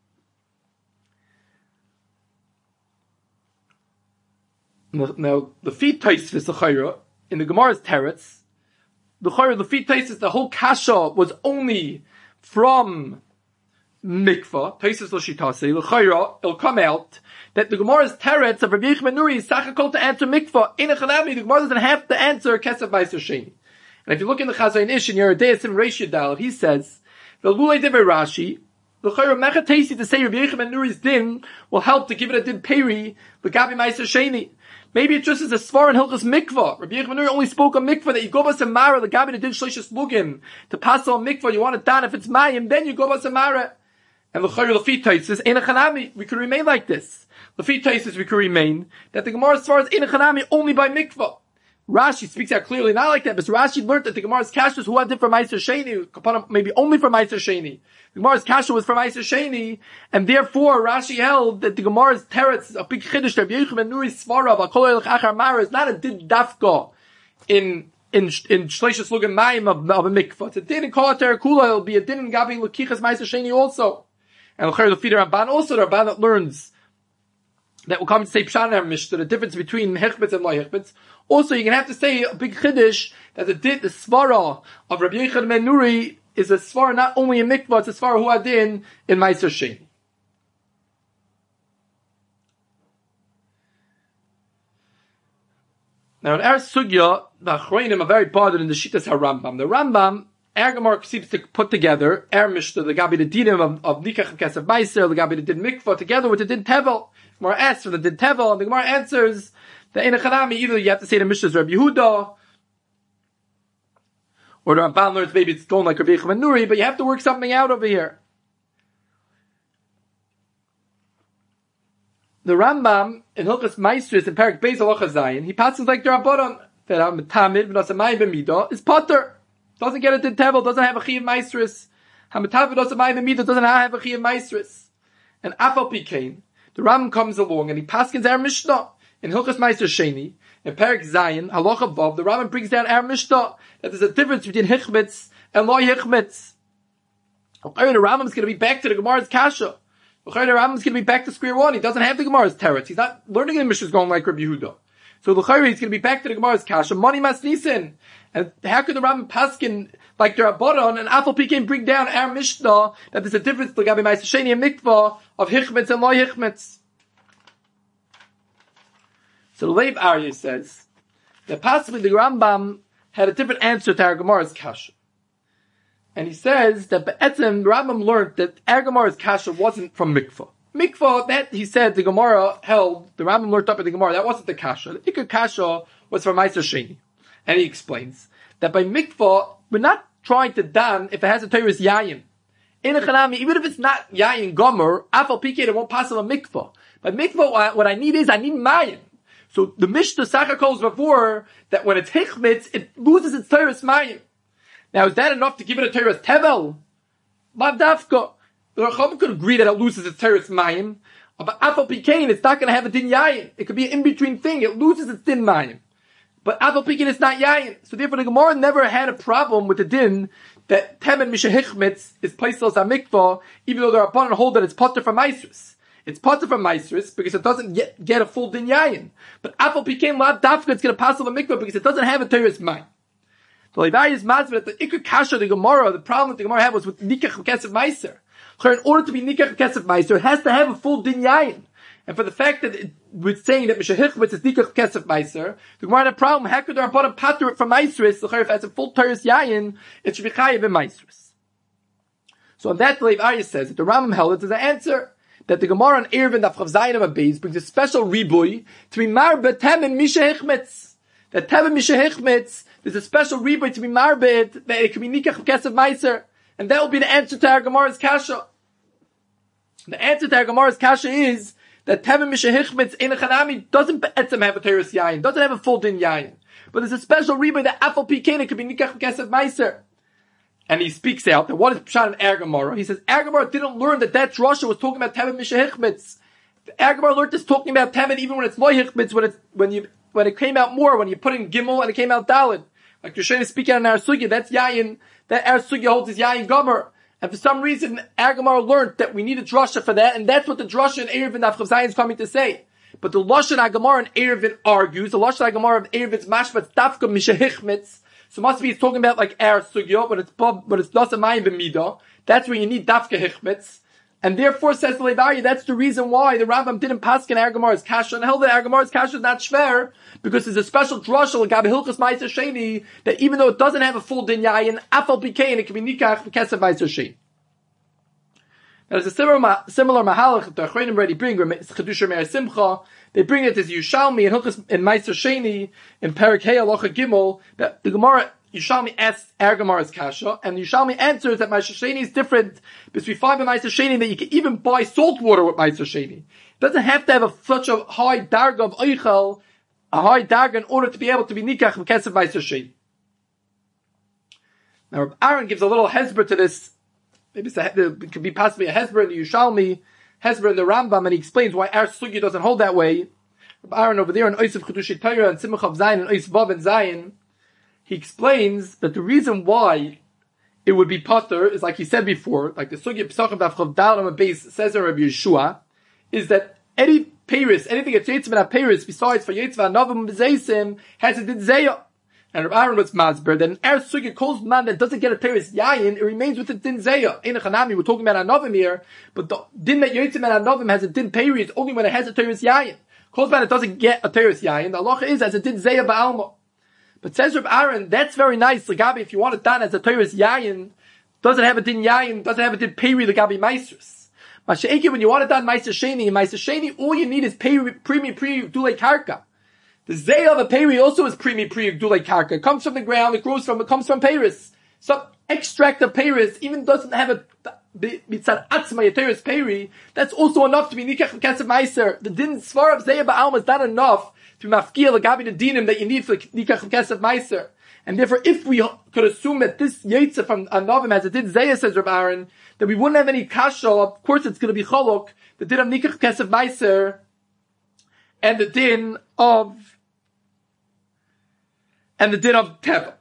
Now, the feet Tosfos the chayra in the Gemara's teretz, the chayra the feet Tosfos the whole kasha was only from mikvah. Tosfos l'shitase the chayra it'll come out that the Gemara's teretz of Rabbi Yechim ben Nuri is sachakol to answer mikvah. In a chanami, the Gemara doesn't have to answer kesef meiser sheni. And if you look in the Chazayin Ish in Yeridei in Reish Yudal, he says the lulei divrei Rashi the chayra mechatesi to say Rabbi Yechim ben Nuri's din will help to give it a din peri l'gabi meiser sheni. Maybe it just is a svar in Hilchos Mikvah. Rabbi Yechim ben Nuri only spoke on Mikvah that you go basamara l'gabi the din shleishas lugim to pass on Mikvah. You want it done if it's mayim, then you go basamara. And l'chayra l'fi Tosfos ein a chanami. We could remain like this. L'fi Tosfos we could remain that the Gemara as far as ein a chanami only by mikvah. Rashi speaks out clearly not like that, but Rashi learned that the Gemara's kasha was who had it for meiser sheni, maybe only for meiser sheni. The Gemara's kasha was for meiser sheni, and therefore Rashi held that the Gemara's teretz, a big chiddush, Rabbi Yechim ben Nuri's svara, v'kol elch achar mara, is not a din dafka in in in Shleishes Lugim Mayim of, of a mikvah. It's a din in Kol Kula. It'll be a din in Gabi Lukichas Meiser Sheni also. And L'chayr the feeder Ramban also the Ramban that learns that will come to say Pshan and Mishnah, the difference between Hechbetz and Lo Hechbetz. Also, you're gonna have to say a big chiddush that the din, the svara of Rabbi Yochanan ben Nuri is a svara not only in mikvah, it's a svara who adin in Meiser Sheni. Now in our sugya, the Achronim are very bothered in the Shittas HaRambam. The Rambam, our Gemara seems to put together our Mishnah, the Gabi the Dinim of, of Nikach and Kesef Meiser, the Gabi the Din Mikvah, together with the Din Tevel. The Gemara asks for the Din Tevel, and the Gemara answers that in a Chanami, either you have to say the Mishnah is Rabbi Yehuda, or the Ramban learns maybe it's going like Rabbi Yochanan ben Nuri, but you have to work something out over here. The Rambam in Hilchas Maestris in Parak Beis Halacha Zayin, he passes like the Rabbanon that I'm Tamid v'nasamayim b'midah is potter, doesn't get a din tevel, doesn't have a chiyuv Maestris. Hamatav v'nasamayim b'midah doesn't have a chiyuv Maestris. And Afal Pikein, the Rambam comes along and he paskins our Mishnah in Hilchas Meiser Sheni in Parak Zayin Halacha Vav. The Rambam brings down our Mishnah that there's a difference between Hichmetz and Lo Hichmetz. The Rambam is going to be back to the Gemara's Kasha. The Rambam is going to be back to square one. He doesn't have the Gemara's teretz. He's not learning the Mishnah going like Rabbi Yehuda. So the Chayri is going to be back to the Gemara's kasha. Money masnisin. And how could the Rambam paskin like the Rabbanon and Afal Pikein bring down our Mishnah that there's a difference to Gabi Meiser Sheni and Mikvah of Hichmetz and Lo Hichmetz? So the Leiv Aryeh says that possibly the Rambam had a different answer to our Gemara's kasha. And he says that Be'etzim, the Rambam learned that our Gemara's kasha wasn't from mikvah. Mikvah, that he said the Gemara held, the Rambam learned up at the Gemara, that wasn't the kasha. The Ikar kasha was from Meiser Sheni. And he explains that by mikvah, we're not trying to dan if it has a Torah's yayin. In a chanami, even if it's not yayin gomer, afal pikei, it won't pass on a mikvah. But mikvah, what I need is, I need mayin. So the Mishnah Sacha calls before that when it's hichmitz, it loses its Torah's mayin. Now, is that enough to give it a Torah's tevel? Lav dafka. The Racham could agree that it loses its Torah's mayim, but Afal Pikein, it's not going to have a din yayin. It could be an in-between thing. It loses its din mayim. But Afal Pikein is not yayin. So therefore, the Gemara never had a problem with the din that Temen Mishahichmitz is Paisel Zamikvah, even though the Rabbanan hold that it's potter from Maestris. It's potter from Maestris because it doesn't yet get a full din yayin. But Afal Pikein, Lav dafka, it's going to pass over mikvah because it doesn't have a Torah's mayim. The Levi is mazvah that the Ikar Kasha, the Gemara, the problem that the Gemara had was with Nikach Kesef Meiser. In order to be Nikach Kesef Meiser, it has to have a full din yayin. And for the fact that it, we're saying that Mishahichmitz is Nikach Kesef Meiser, the Gemara had a problem. How could the Rabbanan pater it from Meisris? If it has a full Torah's yayin, it should be chayiv in Meisris. So on that, the Levi says that the Rambam held it as an answer that the Gemara on Eruvin Daf Chav Zayin of Abayz brings a special ribui to be marbe Temen Mishahichmitz. That Temen Mishahichmitz, there's a special ribui to be marbed that it can be Nikach Kesef Meiser. And that will be the answer to our Gemara's kasha. The answer to our Gemara's kasha is that Temen Mishahichmitz in a chanami doesn't be'etzem have a Torah's yayin, doesn't have a full din yayin. But there's a special ribui that Afal Pikein, it could be Nikach Kesef Meiser. And he speaks out that what is Pshat in our Gemara? He says, our Gemara didn't learn that that Drasha was talking about Temen Mishahichmitz. Our Gemara learned this talking about Temen even when it's Lo Hichmitz, when it's, when you, when it came out more, when you put in Gimel and it came out Daled. Like you're trying to speak out in our sugya, that's yayin, that our sugya holds is yayin gomer. And for some reason, our Gemara learned that we need a drasha for that, and that's what the drasha in Eruvin Daf Chav Zayin is coming to say. But the Lashon HaGemara in Eruvin argues, the Lashon HaGemara of Eruvin mashmat dafka mishahichmitz. So must be it's talking about like our sugya, but it's but it's nasa mayim b'midah. That's where you need dafka hichmitz. And therefore, says the Levi, that's the reason why the Rambam didn't paskin our Gemara's kasha and held that our Gemara's kasha is not shver, because there's a special drashal like Gabi Hilchas Meiser Sheni that even though it doesn't have a full din yayin, Afal Pikein, it can be Nikach Kesef Meiser Sheni. Now there's a similar similar mahalach that the Achronim already bring, Chedusha Meir Simcha. They bring it as Yushalmi and Hilchas in Meiser Sheni in Parak Hey Halacha Gimel that the Gemara Yushalmi asks our Gemara's kasha, and Yushalmi answers that Meiser Sheni is different because we find in Meiser Sheni that you can even buy salt water with Meiser Sheni. It doesn't have to have a, such a high darga of Eichel, a high darga in order to be able to be Nikach Kesef Meiser Sheni. Now Reb Aaron gives a little hezber to this. Maybe it's a, it could be possibly a hezber in the Yushalmi, hezber in the Rambam, and he explains why our sugya doesn't hold that way. Reb Aaron over there in Oisef Chedushi Torah and Simcha of Zayin and Oisef Vav and Zayin, he explains that the reason why it would be potter is like he said before, like the Sugya Pesachim Daf Chav Daled on the base says in Rabbi Yeshua, is that any Paris, anything that's Yetzim Paris besides for Yetzim Novim Bezeisim has a din Zayah. And Rabbi Aaron was Masber, that an Er Sugya calls man that doesn't get a Paris Yayin, it remains with a din Zayah. In a Chanami, we're talking about Anovim here, but the din that Yetzim Anovim has a din Paris only when it has a Paris Yayin. Calls man it doesn't get a Paris Yayin, the halacha is as a din Zayah Ba'alma. But says Rabbi Aaron, that's very nice, Lagabi, if you want it done as a Paris Yayin, doesn't have a din Yayin, doesn't have a din Peri Lagabi Maestris. Masha'eki, when you want it done Meister Sheni, in Meister Sheni, all you need is Primi Pri Dulei Karka. The Zayah of a Peri also is Primi Pri Dulei Karka. It comes from the ground, it grows from, it comes from Paris. Some extract of Paris, even doesn't have a Mitzad Atzma Yeteris Peri, that's also enough to be Nikach Kesef Meiser. The din Svar of Zayah Ba'alma is not enough to be Mafkia Lagabi the dinim that you need for Nikach Kesef Meiser. And therefore, if we could assume that this Yetzah from Anovim has a din Zayah, says Rabbi Aaron, then we wouldn't have any kasha. Of course, it's going to be cholok, the din of nikach kesef meiser, and the din of, and the din of teva.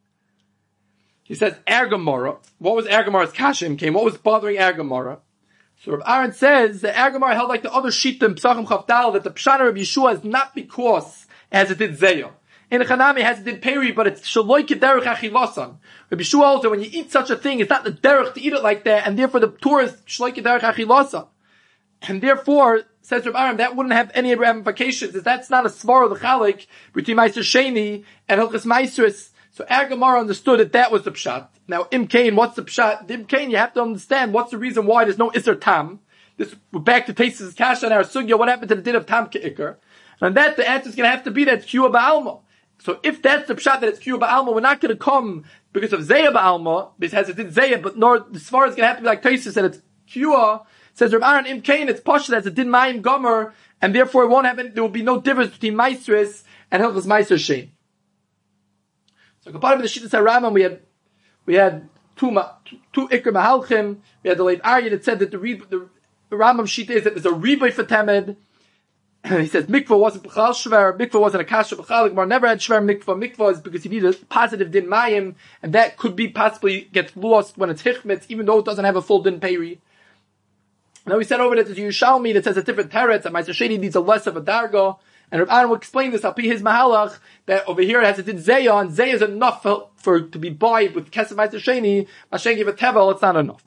He says, Ergamora. What was Ergamora's kasha came? What was bothering Ergamora? So Rabbi Aaron says that Ergamora held like the other shita in Pesachim Chav Daled, that the pshana of Yeshua is not because it has a din Zayah. In a Chanami it has a din Peri, but it's shaloi kederech achilasan. Rabbi Yeshua also, when you eat such a thing, it's not the derech to eat it like that, and therefore the Torah is shaloi kederech achilasan. And therefore, says Rabbi Aaron, that wouldn't have any ramifications. That's not a svar of the chalik between Meister Sheni and Hilchas Meistris. So Ergamara understood that that was the pshat. Now, Imkain, what's the pshat? The Imkain, you have to understand what's the reason why there's no Isser Tam. This, we're back to Tesis Kasha and our Sugya, what happened to the din of Tam Ke'ikr? And that, the answer is going to have to be that it's Kiyua Ba'alma. So if that's the pshat that it's Kiyua Ba'alma, we're not going to come because of Zayah Ba'alma, because it has a din Zayah, but nor the Svar is going to have to be like Tesis that it's Kiyua. Says Rabbi Aaron Imkain, it's Pasha that's a din Mayim Gomer, and therefore it won't have any, there will be no difference between Meistris and Hilchas Meister Shein. So part of the Shittas HaRambam, we had, we had two, two, two Iker Mahalchim, we had the late Arya that said that the, the, the Rambam Shita is that there's a Rebbe for Temed. He says Mikvah wasn't B'chal Shver, Mikvah wasn't a Kasha B'chal, Gemara never had Shver Mikvah. Mikvah is because you need a positive din Mayim, and that could be possibly gets lost when it's Hichmetz, even though it doesn't have a full din Peri. Now we said over that there's a Yerushalmi that says a different teretz, that Meister Sheni needs a less of a dargo, and Rav Aaron will explain this, I'll be his mahalach, that over here it has a din Zayah, and Zayah is enough for, for to be bought with Kesef Meister Sheni, Hashem give a tevel, it's not enough.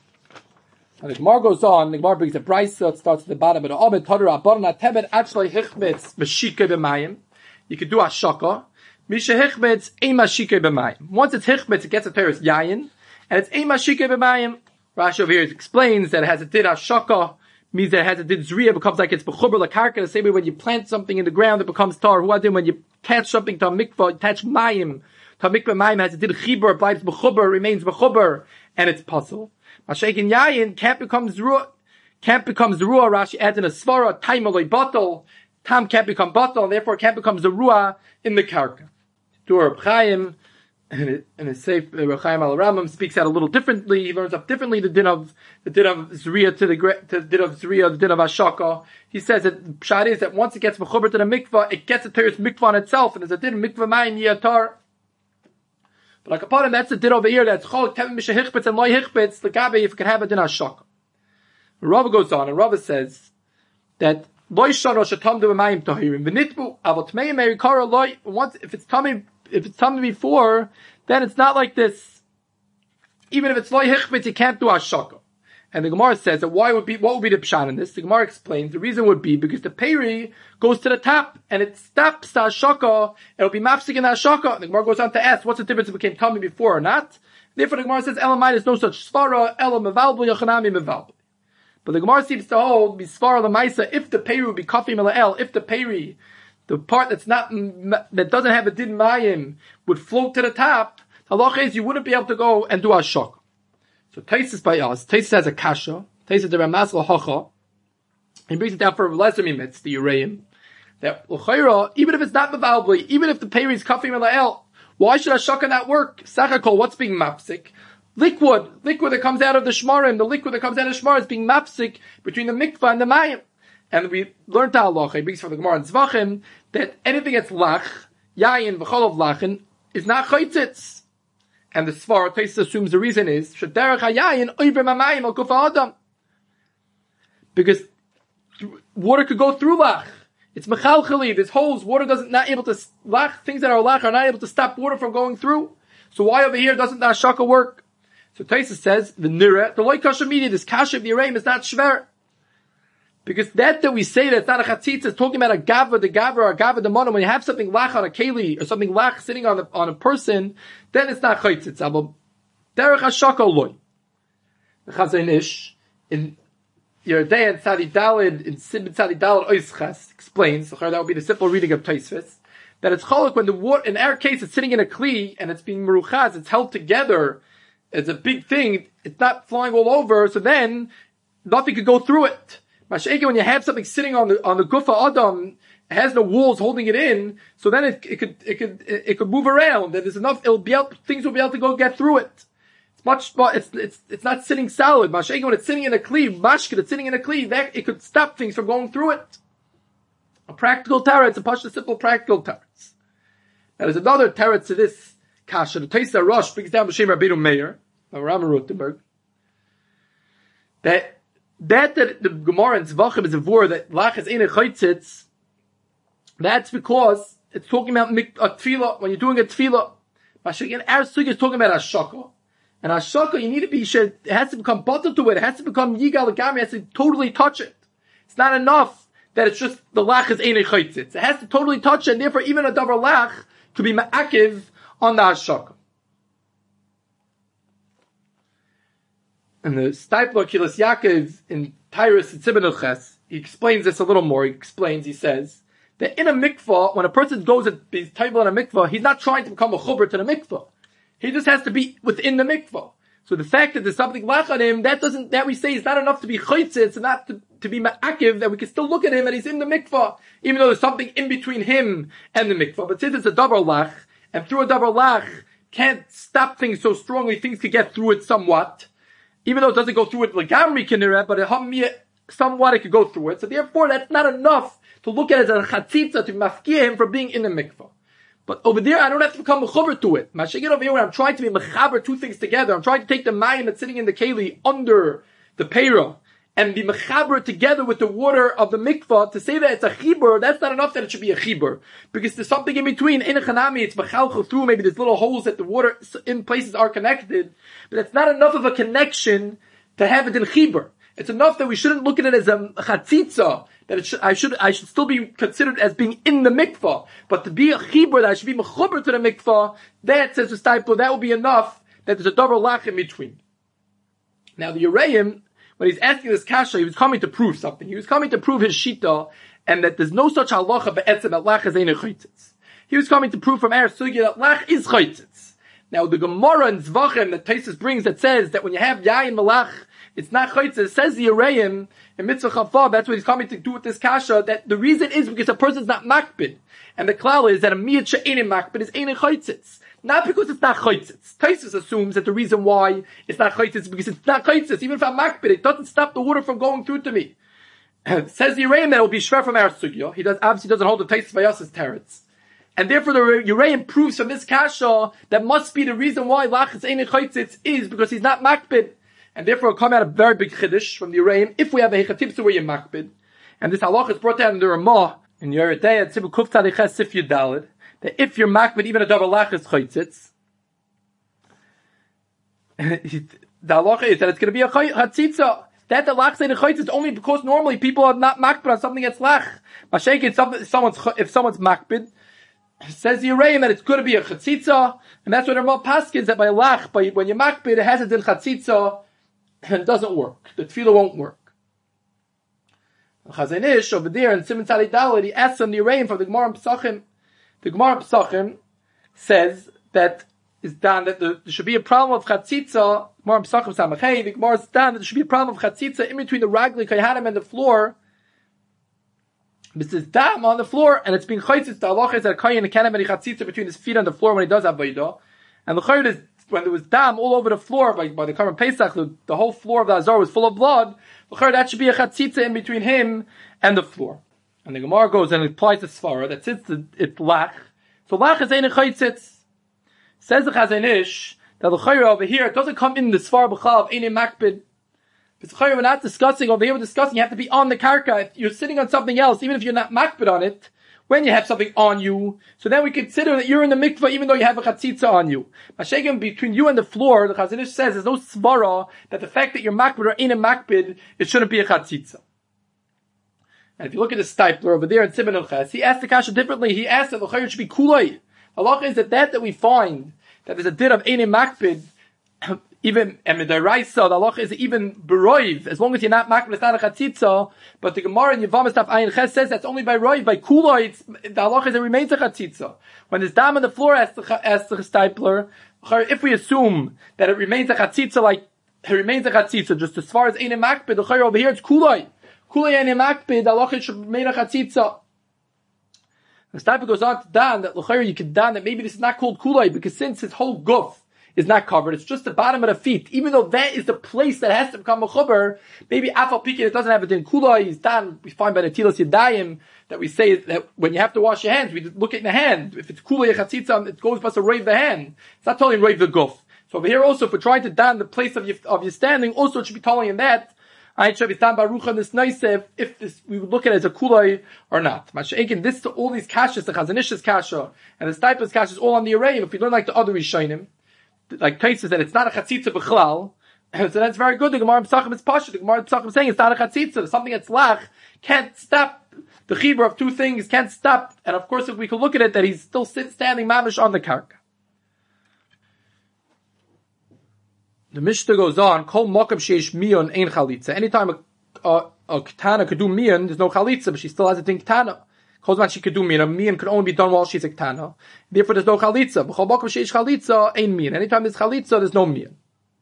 And the Gemara goes on, the Gemara brings a brisa, it starts at the bottom of the Omed, Todor Abon, Atebed, actually Hichmetz, Meshike b'mayim. You could do a shaka. Misha Hichmetz, Ein Mashike b'mayim. Once it's Hichmetz, it gets a teres Yayin, and it's Ein Mashike b'mayim. Rashi over here explains that it has a din Ashaka, means that it has a din Zriya, becomes like it's B'chuber L'karka, the same way when you plant something in the ground, it becomes Tar. Huadin, when you attach something to a mikvah, attach Mayim, to a mikvah Mayim has a din Chibur, it B'chuber, remains B'chuber, and it's puzzle. Mashakin Yayin can't become Zruah, can't become Zruah, Rashi adds in a Svara, Taim Aloi Batal, Tam can't become Batal, and therefore can't become Zruah in the Karka. Dur Chaim, and it, and it's safe, Reb Chaim al Rambam speaks out a little differently, he learns up differently the din of, the din of Zriya to the, to the din of Zriya, the din of Ashaka. He says that the pshat is that once it gets mechuber to the mikvah, it gets a teres mikvah on itself, and there's a din mikvah mayim yatar. But like upon him, that's the din over here, that's chol, tevim misha hichbetz and loy hichbetz, the gabe, if it can have a din Ashaka. Rava goes on, and Rava says that loy shano shatamdu b'mayim tahirim, v'nitbu, avot meim erikara loy, once, if it's tummy, if it's tummy before, then it's not like this. Even if it's loy hichbetz, you can't do Ashaka. And the Gemara says that why would be, what would be the pshat in this? The Gemara explains the reason would be because the peri goes to the top and it stops the Ashaka, it'll be mafsik in the Ashaka. And the Gemara goes on to ask, what's the difference if it became tummy before or not? Therefore the Gemara says, Elamai, there's no such svara, Elam mevalbul, Yochanami mevalbul. But the Gemara seems to hold, be svara lemaisa, if the peri would be kafim ela'el, if the peri, the part that's not, that doesn't have a din mayim, would float to the top, the halacha is you wouldn't be able to go and do Ashaka. So Taisus by us, Taisus has a kasha, Taisus the Ramas l'hocha, he brings it down for lesser mimitz, the Ureim, that l'chayra, even if it's not mevalbli, even if the peri is kafim ela'el, why should Ashaka not work? Sachakol, what's being mapsik? Liquid, liquid that comes out of the shmarim, the liquid that comes out of the shmar is being mapsik between the mikvah and the mayim. And we learned how halacha, he brings from the Gemara in Zvachim, that anything that's lach, yayin, v'chol of lachin, is not chaytzitz. And the Svar, Tosfos assumes the reason is, Shederech hayayin oiver mamayim al gufa adam. Because water could go through lach. It's mechalchali, there's holes, water doesn't, not able to, lach, things that are lach are not able to stop water from going through. So why over here doesn't that shaka work? So Tosfos says, the nira, the loy kasha media, this kasha of the Yereim is not shver. Because that that we say that it's not a chatzitza, it's talking about a gava, the gava, or a gava, the mono. When you have something lach on a keli, or something lach sitting on, the, on a person, then it's not chatzitza. But derech hashaka loy. The Chazon Ish, in Yerdei and Tzadi Dalid, in Sibit Tzadi Dalid Oischas, explains, that would be the simple reading of Tosfos, that it's cholok when the water, in our case, it's sitting in a kli, and it's being meruchaz, it's held together, it's a big thing, it's not flying all over, so then, nothing could go through it. Masha'ika, when you have something sitting on the, on the gufa adam, it has no walls holding it in, so then it, it could, it could, it, it could move around, and there's enough, it'll be able, things will be able to go get through it. It's much, it's, it's, it's not sitting solid. Masha'ika, when it's sitting in a kli, mashkid, it's sitting in a kli, that, it could stop things from going through it. A practical teretz, it's a pashta simple practical teretz. Now there's another teretz to this kasha. The Tosfos Rosh brings down B'Shem Rabbeinu Meir, of Rama Rotenberg, that That that the Gemara in Zvachim is a vur that lach is in a chaytzitz. That's because it's talking about a tefillah when you're doing a tefillah. And our sugi is talking about ashaka, and ashaka you need to be sure it has to become butter to it. It has to become yigal agami. It has to totally touch it. It's not enough that it's just the lach is in a chaytzitz. It has to totally touch it, and therefore even a davar lach could be ma'akiv on the ashaka. And the Stipler Kilas Yaakov in Tyrus Tzibin Ches, he explains this a little more. He explains, he says, that in a mikvah, when a person goes at his table in a mikvah, he's not trying to become a chubber to the mikvah. He just has to be within the mikvah. So the fact that there's something lach on him, that doesn't, that we say is not enough to be chaytzitz, and not to, to be ma'akiv, that we can still look at him and he's in the mikvah, even though there's something in between him and the mikvah. But since it's a davar lach, and through a davar lach, can't stop things so strongly, things could get through it somewhat, even though it doesn't go through it legamri kineret, but it, somewhat it could go through it. So therefore, that's not enough to look at it as a chatzitza to mafkia him from being in the mikvah. But over there, I don't have to become mechaber to it. Masha'ik over here, when I'm trying to be mechaber two things together, I'm trying to take the mayim that's sitting in the keli under the peira and be mechaber together with the water of the mikvah to say that it's a chibur. That's not enough that it should be a chibur, because there's something in between. In a chanami, it's mechalchel through. Maybe there's little holes that the water in places are connected, but it's not enough of a connection to have it in chibur. It's enough that we shouldn't look at it as a chatzitza, that it should, I should, I should still be considered as being in the mikvah. But to be a chibur, that I should be mechuber to the mikvah, that says the Stipler, that will be enough, that there's a davar lach in between. Now the Yereim, when he's asking this kasha, he was coming to prove something. He was coming to prove his shita, and that there's no such halacha be'etzem that lach is ein chaytzitz. He was coming to prove from our sugya that lach is chaytzitz. Now the Gemara in Zvachim that Tosfos brings that says that when you have yayin malach, it's not chaytzitz. It says the Yereim in Mitzvah Chafar, that's what he's coming to do with this kasha, that the reason is because a person's not makbid. And the klal is that a miyad she'enim makbid is ein chaytzitz. Not because it's not chaytzitz. Tosfos assumes that the reason why it's not chaytzitz is because it's not chaytzitz. Even if I'm makbid, it doesn't stop the water from going through to me. Says the Yereim that it will be shver from our sugya. He does, obviously doesn't hold the Tosfos Vayas's teretz. And therefore the Yereim proves from this kasha that must be the reason why lach is ein chaytzitz is because he's not makbid. And therefore it'll come out a very big chiddush from the Yereim if we have a hechatipsa where you're makbid. And this halach is brought down in the Ramah in Yeridei at Sibu Kuf Tadiches Sif Yudalid, that if you're makbid, even a davar lach is chaytzitz, the halacha is that it's going to be a chatzitza. That the lach is a chaytzitz only because normally people are not makbid on something that's lach. Masha'ik, if someone's, if someone's makbid, says the Yereim that it's going to be a chatzitza, and that's what Ramah paskins that by lach, by when you're makbid, it has a din chatzitza, and it doesn't work. The tefillah won't work. Chazon Ish over there in Siman Tzadi Daled, he asks on the Yereim from the Gemara in Pesachim. The Gemara in Pesachim says that is done that there should be a problem of chatzitza. Gemara in Pesachim Samachay. The Gemara is done that there should be a problem of chatzitza in between the ragli kayhanim and the floor. This is dam on the floor, and it's being chaytzitz. The halacha is that a kayin can't have any chatzitza between his feet on the floor when he does have vayda. And the chayit is when there was dam all over the floor by, by the Karban Pesach, the, the whole floor of the Azar was full of blood. That should be a chatzitza in between him and the floor. And the Gemara goes and applies the svara that since it's lach, so lach is ein chatzitz. Says the Chazon Ish that the Chayra over here, it doesn't come in the Svar B'chal of Einem Makbid. It's Chayra, we're not discussing, over here we're discussing, you have to be on the karka. If you're sitting on something else, even if you're not Makbid on it, when you have something on you, so then we consider that you're in the mikvah even though you have a chatzitza on you. Mashegim, between you and the floor, the Chazon Ish says there's no svara that the fact that you're makbid or ain't a makbid, it shouldn't be a chatzitza. And if you look at the stipler over there in Siman al Ches, he asked the kasha differently. He asked that the chayyur should be kulay. Allah is that that that we find that there's a din of ain't a makbid, even and the Raisa, the halacha is even beroiv, as long as you're not makbid, it's not a chatzitza. But the Gemara in Yevamos Daf Ayin Ches says that's only by roiv, by kula. It's the halacha is it remains a chatzitza. When there's dam on the floor, as the as the stipler, if we assume that it remains a chatzitza, like it remains a chatzitza, just as far as ain't makbid, the chayyur over here it's kulay. Kulay ain't makbid, the halacha should remain a chatzitza. The stipler goes on to dan that the chayyur you could dan that maybe this is not called kulay because since his whole guf is not covered, it's just the bottom of the feet. Even though that is the place that has to become a chuber, maybe afal pikin it doesn't have a din kula. He's done. We find by the tilas yadayim that we say that when you have to wash your hands, we look at the hand. If it's kula yachatzitza, it goes past to rave the hand. It's not telling rave the guf. So over here also, if we're trying to dan the place of your of your standing, also it should be telling in that. I should be stand by rucha this nice if this we would look at it as a kulay or not. Masha'ekin, this to all these kashas, the Chazon Ish's kasha and the stipler's kasha is all on the array. If we learn like the other Rishonim, like Tais that it's not a chatzitza b'chlal, so that's very good. The Gemara Pesachim is pasha. The Gemara Pesachim is saying it's not a chatzitza. Something that's lach can't stop the chibur of two things. Can't stop. And of course, if we could look at it, that he's still sit, standing mamish on the karka. The Mishnah goes on. Kol makam sheish miyon ein chalitza. Anytime a, a, a ketana could do miyon, there's no chalitza, but she still has a thing ketana. Kozman she could do miyan. A miyan could only be done while she's a ketana. Therefore, there's no chalitza. B'chol makom sheish chalitza ein miyan. Anytime there's chalitza, there's no miyan.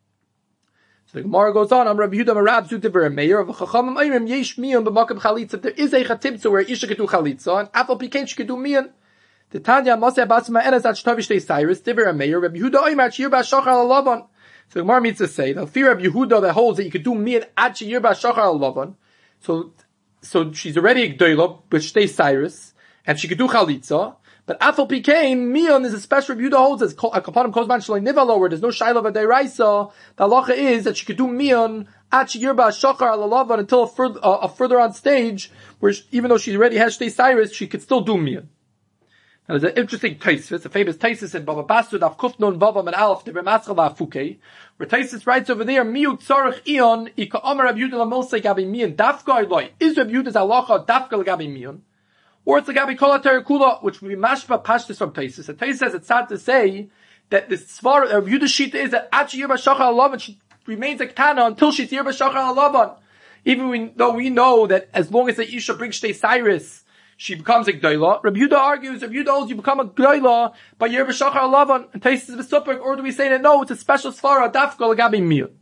So the Gemara goes on. Am Rabbi Yehuda Marab Zutiver Meir of Chachamim Ayrim Yesh miyan b'makom chalitza. There is a chatibza where Isha could do chalitza and Afal Pikein she could do miyan. The Tanya Maseh Basma Enes At Shtavish Tei Cyrus Tiver Meir Rabbi Yehuda Ayim At Shir B'Shachar Alavan. So the Gemara means to say the fear of Yehuda that holds that you could do miyan At Shir B'Shachar Alavan. So. So she's already a gdoila, but Shtei Cyrus, and she could do chalitza. But Afal Pikein, miyon is a special Yehuda holds as a kapanim kozman shaloi nivalo, where there's no shayla v'deiraisa. The halacha is that she could do miyon at sheyirba shachar alalavan until a further, uh, a further on stage, where she, even though she already has Shtei Cyrus, she could still do miyon. Now there's an interesting Taisus, a famous Taisus in Baba Basud of Kufnon Vavam and Alf de B'Matzchal Afuke, where Taisus writes over there, Miut Tzarech Ion Ika Omer Rab Yehuda Lamilse Gabi Miyon Dafka Eloi. Is Rab Yehuda's halacha Dafka Gabi Miyon, or it's a Gabi Kol Kula, which would be Mashba Pashtus from Taisus. And Taisus says it's sad to say that the Svar Rab Yehuda's shita is that Achi Yirba Shachar Alavan she remains a Ketana until she's Yirba Shachar Alavan. Even though we know that as long as the Isha brings Shtei Cyrus, she becomes a gdoila. Rabbi Yehuda argues, Rabbi Yehuda holds you become a gdoila by Yer B'Shachar Alavan and Taisus v'Suprik, or do we say that no, it's a special svara dafka l'gabi miyon?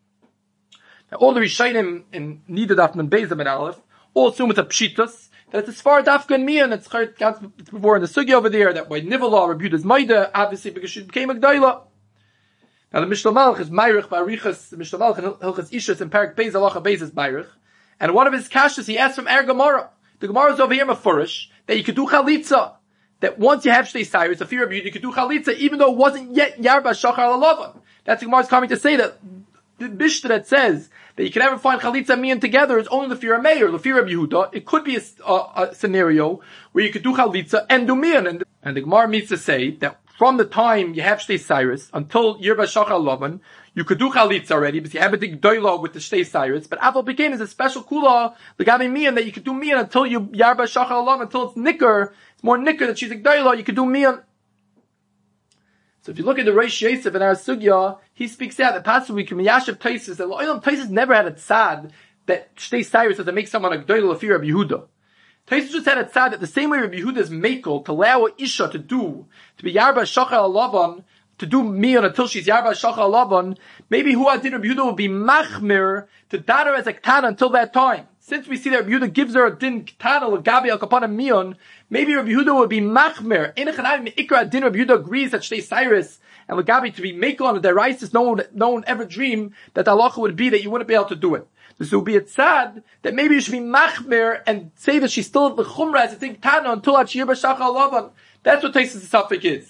Now all the Rishonim in Nida Daf Nun Beis and Aleph all assume it's a pshitus that it's a svara dafka and miyon. It's heard before in the sugi over there that by Nivala Rabbi Yehuda's maida, obviously because she became a gdoila. Now the Mishnah Malach is Meirich Barichas. The Mishnah Malach in Hilchas Ishus and Parak Beis Halacha Beis is Meirich, and one of his kashas he asked from Er Gemara. The Gemara is over here mafurish that you could do chalitza. That once you have Shtei Cyrus, a fear of you, you could do chalitza even though it wasn't yet Yarba Shachar Alavan. That's the Gemara's coming to say that the Mishnah that says that you can never find chalitza and miyan together is only the fear of Meir, the fear of Yehuda. It could be a, a, a scenario where you could do chalitza and do miyan. And, and the Gemara means to say that from the time you have Shtei Cyrus until Yarba Shachar Alavan, you could do chalitza already, because you have a big doilo with the Shtei Cyrus, but Afal Pikein is a special kula, the gabi miyan, that you could do miyan until you, yarba shachar alav, until it's nicker, it's more nicker that she's a doilo, you could do miyan. So if you look at the Reish Yosef in our sugya, he speaks out that possibly we can miyashav Taisus, that Lo'ilam Taisus never had a tzad, that Shtei Cyrus was to make someone a doilo fear of Yehuda. Taisus just had a tzad that the same way Rabbi Yehuda is makel, to allow a isha to do, to be yarba shachar alavan, to do miyan until she's yarba shachar alavan, maybe who adin Rabbi Yehuda will be machmir to dad her as a ketana until that time. Since we see that Rabbi Yehuda gives her a din ketana l'gabi al kapana miyan, maybe Rabbi Yehuda will be machmir. In a chanayim ikra adin Rabbi Yehuda agrees that Shtei Cyrus and l'gabi to be makel on the deraisis, no one, no one ever dream that the halacha would be that you wouldn't be able to do it. So it would be a tzad that maybe you should be machmir and say that she's still the chumra as a din ketana until at shir b'shachar alavan. That's what Taisus Safik is.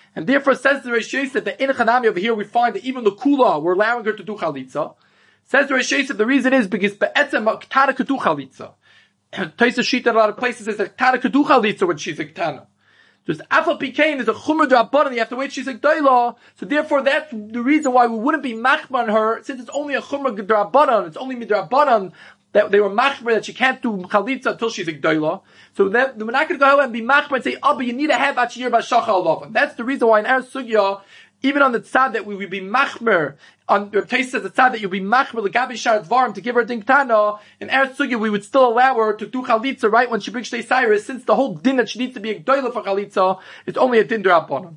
And therefore says the Reish Yosef that in Chanami over here we find that even the Kula, we're allowing her to do Chalitza. Says the Reish Yosef, the reason is because Be'etzem Ktana could do Chalitza. Taisa Shita in a lot of places says that Ktana could do Chalitza when she's a Ktana. Just Afal Pikain is a Chumr D'Rabbanan, you have to wait she's a Gdoila. So therefore that's the reason why we wouldn't be Machmar on her, since it's only a Chumr D'Rabbanan, it's only Midrabbanan, that they were Machmar that she can't do Chalitza until she's a Gdoila. So that, we're not going to go ahead and be Machmar and say, oh, but you need to have Achir B'Shacha Alavan. That's the reason why in Eretz Sugya, even on the tzad that we would be machmer, on the taste of the tzad that you'll be machmer l'gabi shar dvarim to give her dinktana, in Eretz Sugya we would still allow her to do chalitza right when she brings Shtei Cyrus, since the whole din that she needs to be a gdoila for chalitza, it's only a din d'Rabbanan.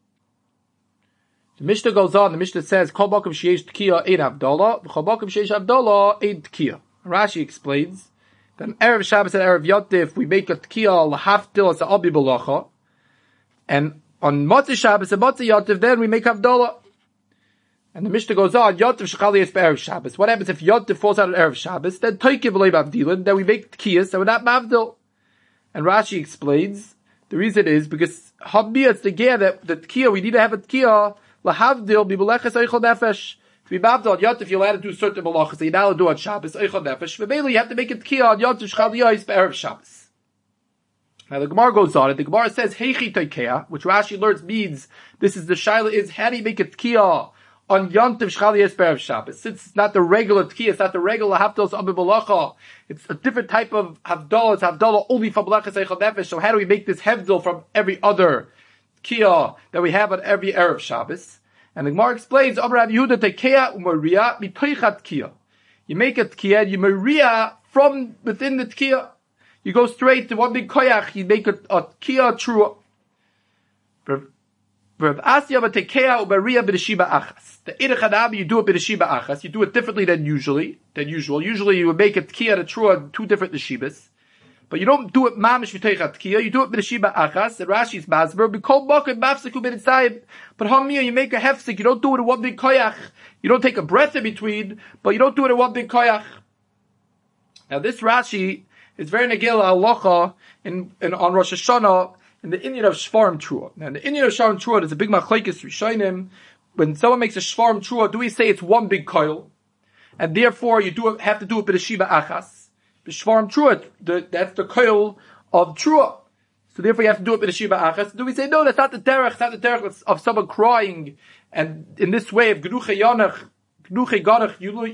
The Mishnah goes on, the Mishnah says, Kol bakum sheyesh tkiya ein avdala, v'chol bakum sheyesh avdala ein tkiya. Rashi explains that on Erev Shabbos and Erev Yotif we make a tkiya l'haftil as a abi b'lacha, and on Motzei Shabbos and Motzei Yotiv, then we make Havdalah. And the Mishnah goes on, Yotiv Shechali is Erev Shabbos. What happens if Yotiv falls out on Erev Shabbos? Then Toikiv V'lei Mavdilin, then we make Tkiyas, and we're not Mavdil. And Rashi explains, the reason is because Habiyah, it's the gear that the Tkiyah, we need to have a Tkiyah, Lahavdil, Bibelechas Eichel Nefesh. To be Mavdil on Yotiv, you're allowed to do certain Malachas, you're not allowed to do on Shabbos, Eichel Nefesh. But mainly you have to make a Tkiyah on Yotiv Shechali is Erev Shabbos. Now the Gemara goes on, and the Gemara says, Heichi Toikeah, which Rashi learns means, this is the Shaila is, how do you make a Tkiyah on Yontiv Shchali Esper of Shabbos? Since it's not the regular Tkiyah, it's not the regular Havdalah Abi B'Lacha, it's a different type of Havdalah, it's Havdalah only for B'Lacha Seichel Nefesh, so how do we make this Havdalah from every other Tkiyah that we have on every Erev Shabbos? And the Gemara explains, Amar Rabbi Yehuda Toikeah U'Maria Mitoichat Tkiyah. You make a Tkiyah, you Maria from within the Tkiyah. You go straight to one big koyach, you make a, a kia trua. The Irechadabi, you do it b'reshiba achas. You do it differently than usually, than usual. Usually you would make a kia and a trua, two different neshibas. But you don't do it mamish v'teichat kia, you do it b'reshiba achas. And Rashi's masber, b'kol mokim mafsiku b'nitzayim. But hamiyah, you make a hefsik, you don't do it in one big koyach. You don't take a breath in between, but you don't do it in one big koyach. Now this Rashi, it's very negil halacha in, in on Rosh Hashanah in the Indian of Shvarim Trua. Now in the Indian of Shvarim Trua, there's a big machlekes rishonim. When someone makes a Shvarim Trua, do we say it's one big koil, and therefore you do have to do it b'reshiba achas? The Shvarim Trua, the, that's the koil of Trua. So therefore you have to do it b'reshiba achas. Do we say no? That's not the derech. It's not the derech of someone crying, and in this way of geruche yanach. To do b'reshiba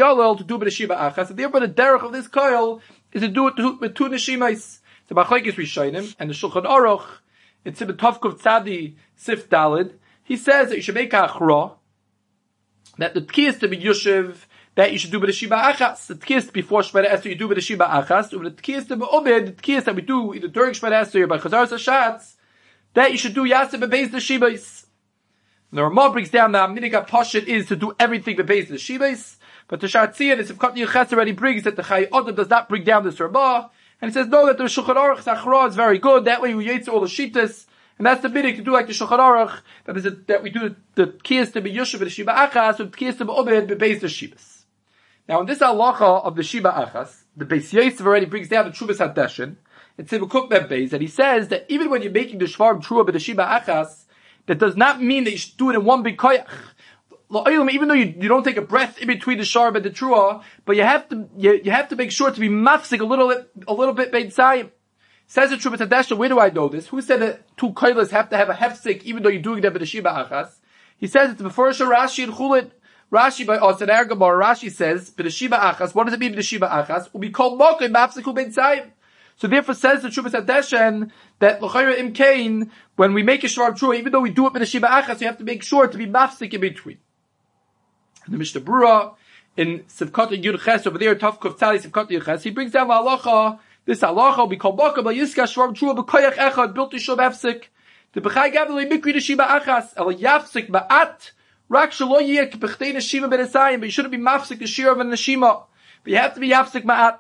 achas, and therefore the derech of this koil is to do it with two neshimais. The machlekes rishonim and the Shulchan Aruch, it's in the Tovkuf Tzadi Sif Dalid. He says that you should make a achra, that the tkiyas to be yushiv, that you should do b'reshiba achas. The tkiyas before Shmona Esther you do b'reshiba achas, and the tkiyas to be obed, the tkiyas that we do either during Shmona Esther or by Chazar Sashatz, that you should do yaseh b'beis neshibais. The Ramah brings down that Minika Pashit is to do everything the base of the Shibais, but the Shatzian, the Sivkat Yiches already brings that the Chai Odom does not bring down this Ramah, and he says no, that the Shulchan Aruch Zachra is very good, that way we yates all the Shitas, and that's the Minik to do like the Shulchan Aruch, that is a, that we do the, the Kiyas to be Yushav and the Shiba Achas, and the Kiyas to be Obed, the base of the Shibas. Now in this halacha of the Shiba Achas, the Beis Yosef already brings down the Trubas Hadeshin, it's Sivukuk Beis, and he says that even when you're making the Shvarm Trua by the Shiba Achas, that does not mean that you should do it in one big koyach. Even though you, you don't take a breath in between the sharb and the trua, but you have to you, you have to make sure to be mafsik a little bit a little bit beitzayim. Says the Trubas Hadeshin, where do I know this? Who said that two koilas have to have a hefsik even though you're doing them with the shiba achas? He says it's before Rashi and Chulit. Rashi by us and Ergamar, Rashi says, but the shiba achas, what does it mean with the shiba achas? Will be called mokim mafsiku beitzayim. So therefore says the Trubas Hadeshin that l'chayra im kain, when we make a shvar trua, even though we do it with a shiba achas, you have to make sure to be mafsik in between. And the Mishnah Brura in Sivkot Yud Ches over there, Tavkuf Tzadi Sivkot Yud Ches, he brings down the halacha. This halacha will be called bakam yiska shvar trua b'koyach echad built to shov efsik. The b'chay gavli mikri the shiba achas el yafsik ba'at rak shelo yek b'chtei neshima b'nesayim, but you shouldn't be mafsik the shir of a neshima, but you have to be yafsik ma'at.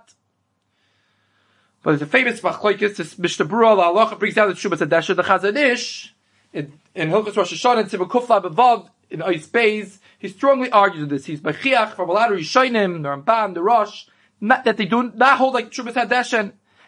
But it's a famous machlokes. This Mishnah Brura la halacha brings down the Trubas Hadeshin. The Chazon Ish in in Hilchos Rosh Hashanah in Tzibur Kufla Bevav in Ois Beis, he strongly argues this. He's Mechiach from a lot of Rishonim, the Rambam, the Rosh, not that they do not hold like Trubas Hadeshin,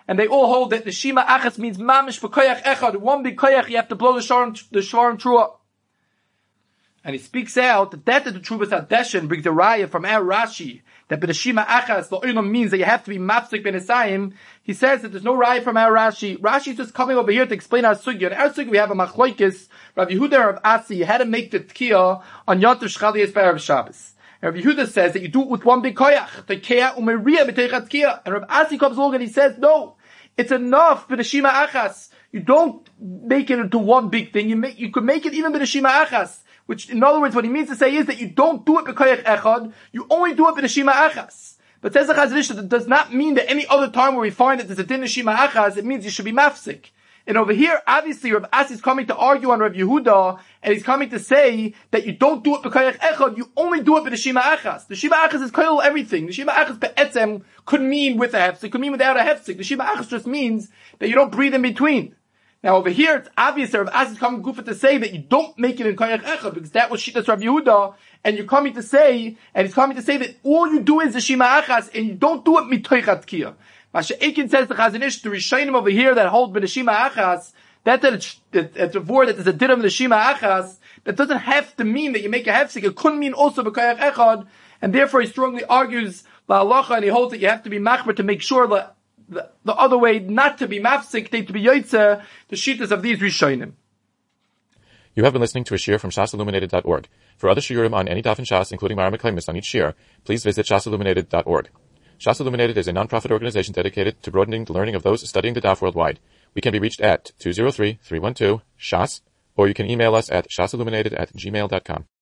and they all hold that the Shema Achas means mamish v'koyach echad. One big koyach, you have to blow the shor and the shor and trua. And he speaks out that that the Trubas Hadeshin brings the raya from our Rashi that b'neshima achas lo'olam means that you have to be mafsik b'nesayim. He says that there's no raya from our Rashi. Rashi is just coming over here to explain our sugya. In our sugya we have a machloikis. Rav Yehuda Rav Asi had to make the tkiyah on Yontif Shchaliyas B'Erev Shabbos. And Rav Yehuda says that you do it with one big koyach. The kiyah umeria b'teichat tkiyah. And Rav Asi comes along and he says no, it's enough b'neshima achas. You don't make it into one big thing. You make you could make it even b'neshima achas. Which, in other words, what he means to say is that you don't do it b'koyach echad, you only do it b'neshima achas. But says the Chazon Ish, that does not mean that any other time where we find that there's a din neshima achas, it means you should be mafsik. And over here, obviously, Rav Asi is coming to argue on Rav Yehuda, and he's coming to say that you don't do it b'koyach echad, you only do it b'neshima achas. The shima achas is koyel everything. The shima achas be'etzem could mean with a hefsik, could mean without a hefsik. The shima achas just means that you don't breathe in between. Now over here, it's obvious that Rav Asi is coming gufa to say that you don't make it in koyach echad, because that was Shitas Rav Yehuda, and you're coming to say, and he's coming to say that all you do is the shima achas, and you don't do it mitoichat tkiyah. Masha Eikin says the Chazon Ish, the Rishonim over here that hold b'neshima achas, that that it's, it's a word that there's a din of the shima achas, that doesn't have to mean that you make a hefsik, it couldn't mean also b'koyach echad, and therefore he strongly argues la'alacha, and he holds that you have to be machmer to make sure that The, the other way, not to be mafsik, to be yoytze, the shitas of these Rishonim. You have been listening to a shiur from shas illuminated dot org. For other shiurim on any daf and shas, including Mara Meklemis on each shiur, please visit shas illuminated dot org. Shas Illuminated is a non-profit organization dedicated to broadening the learning of those studying the daf worldwide. We can be reached at two zero three, three one two, shas, or you can email us at shasilluminated at gmail dot com.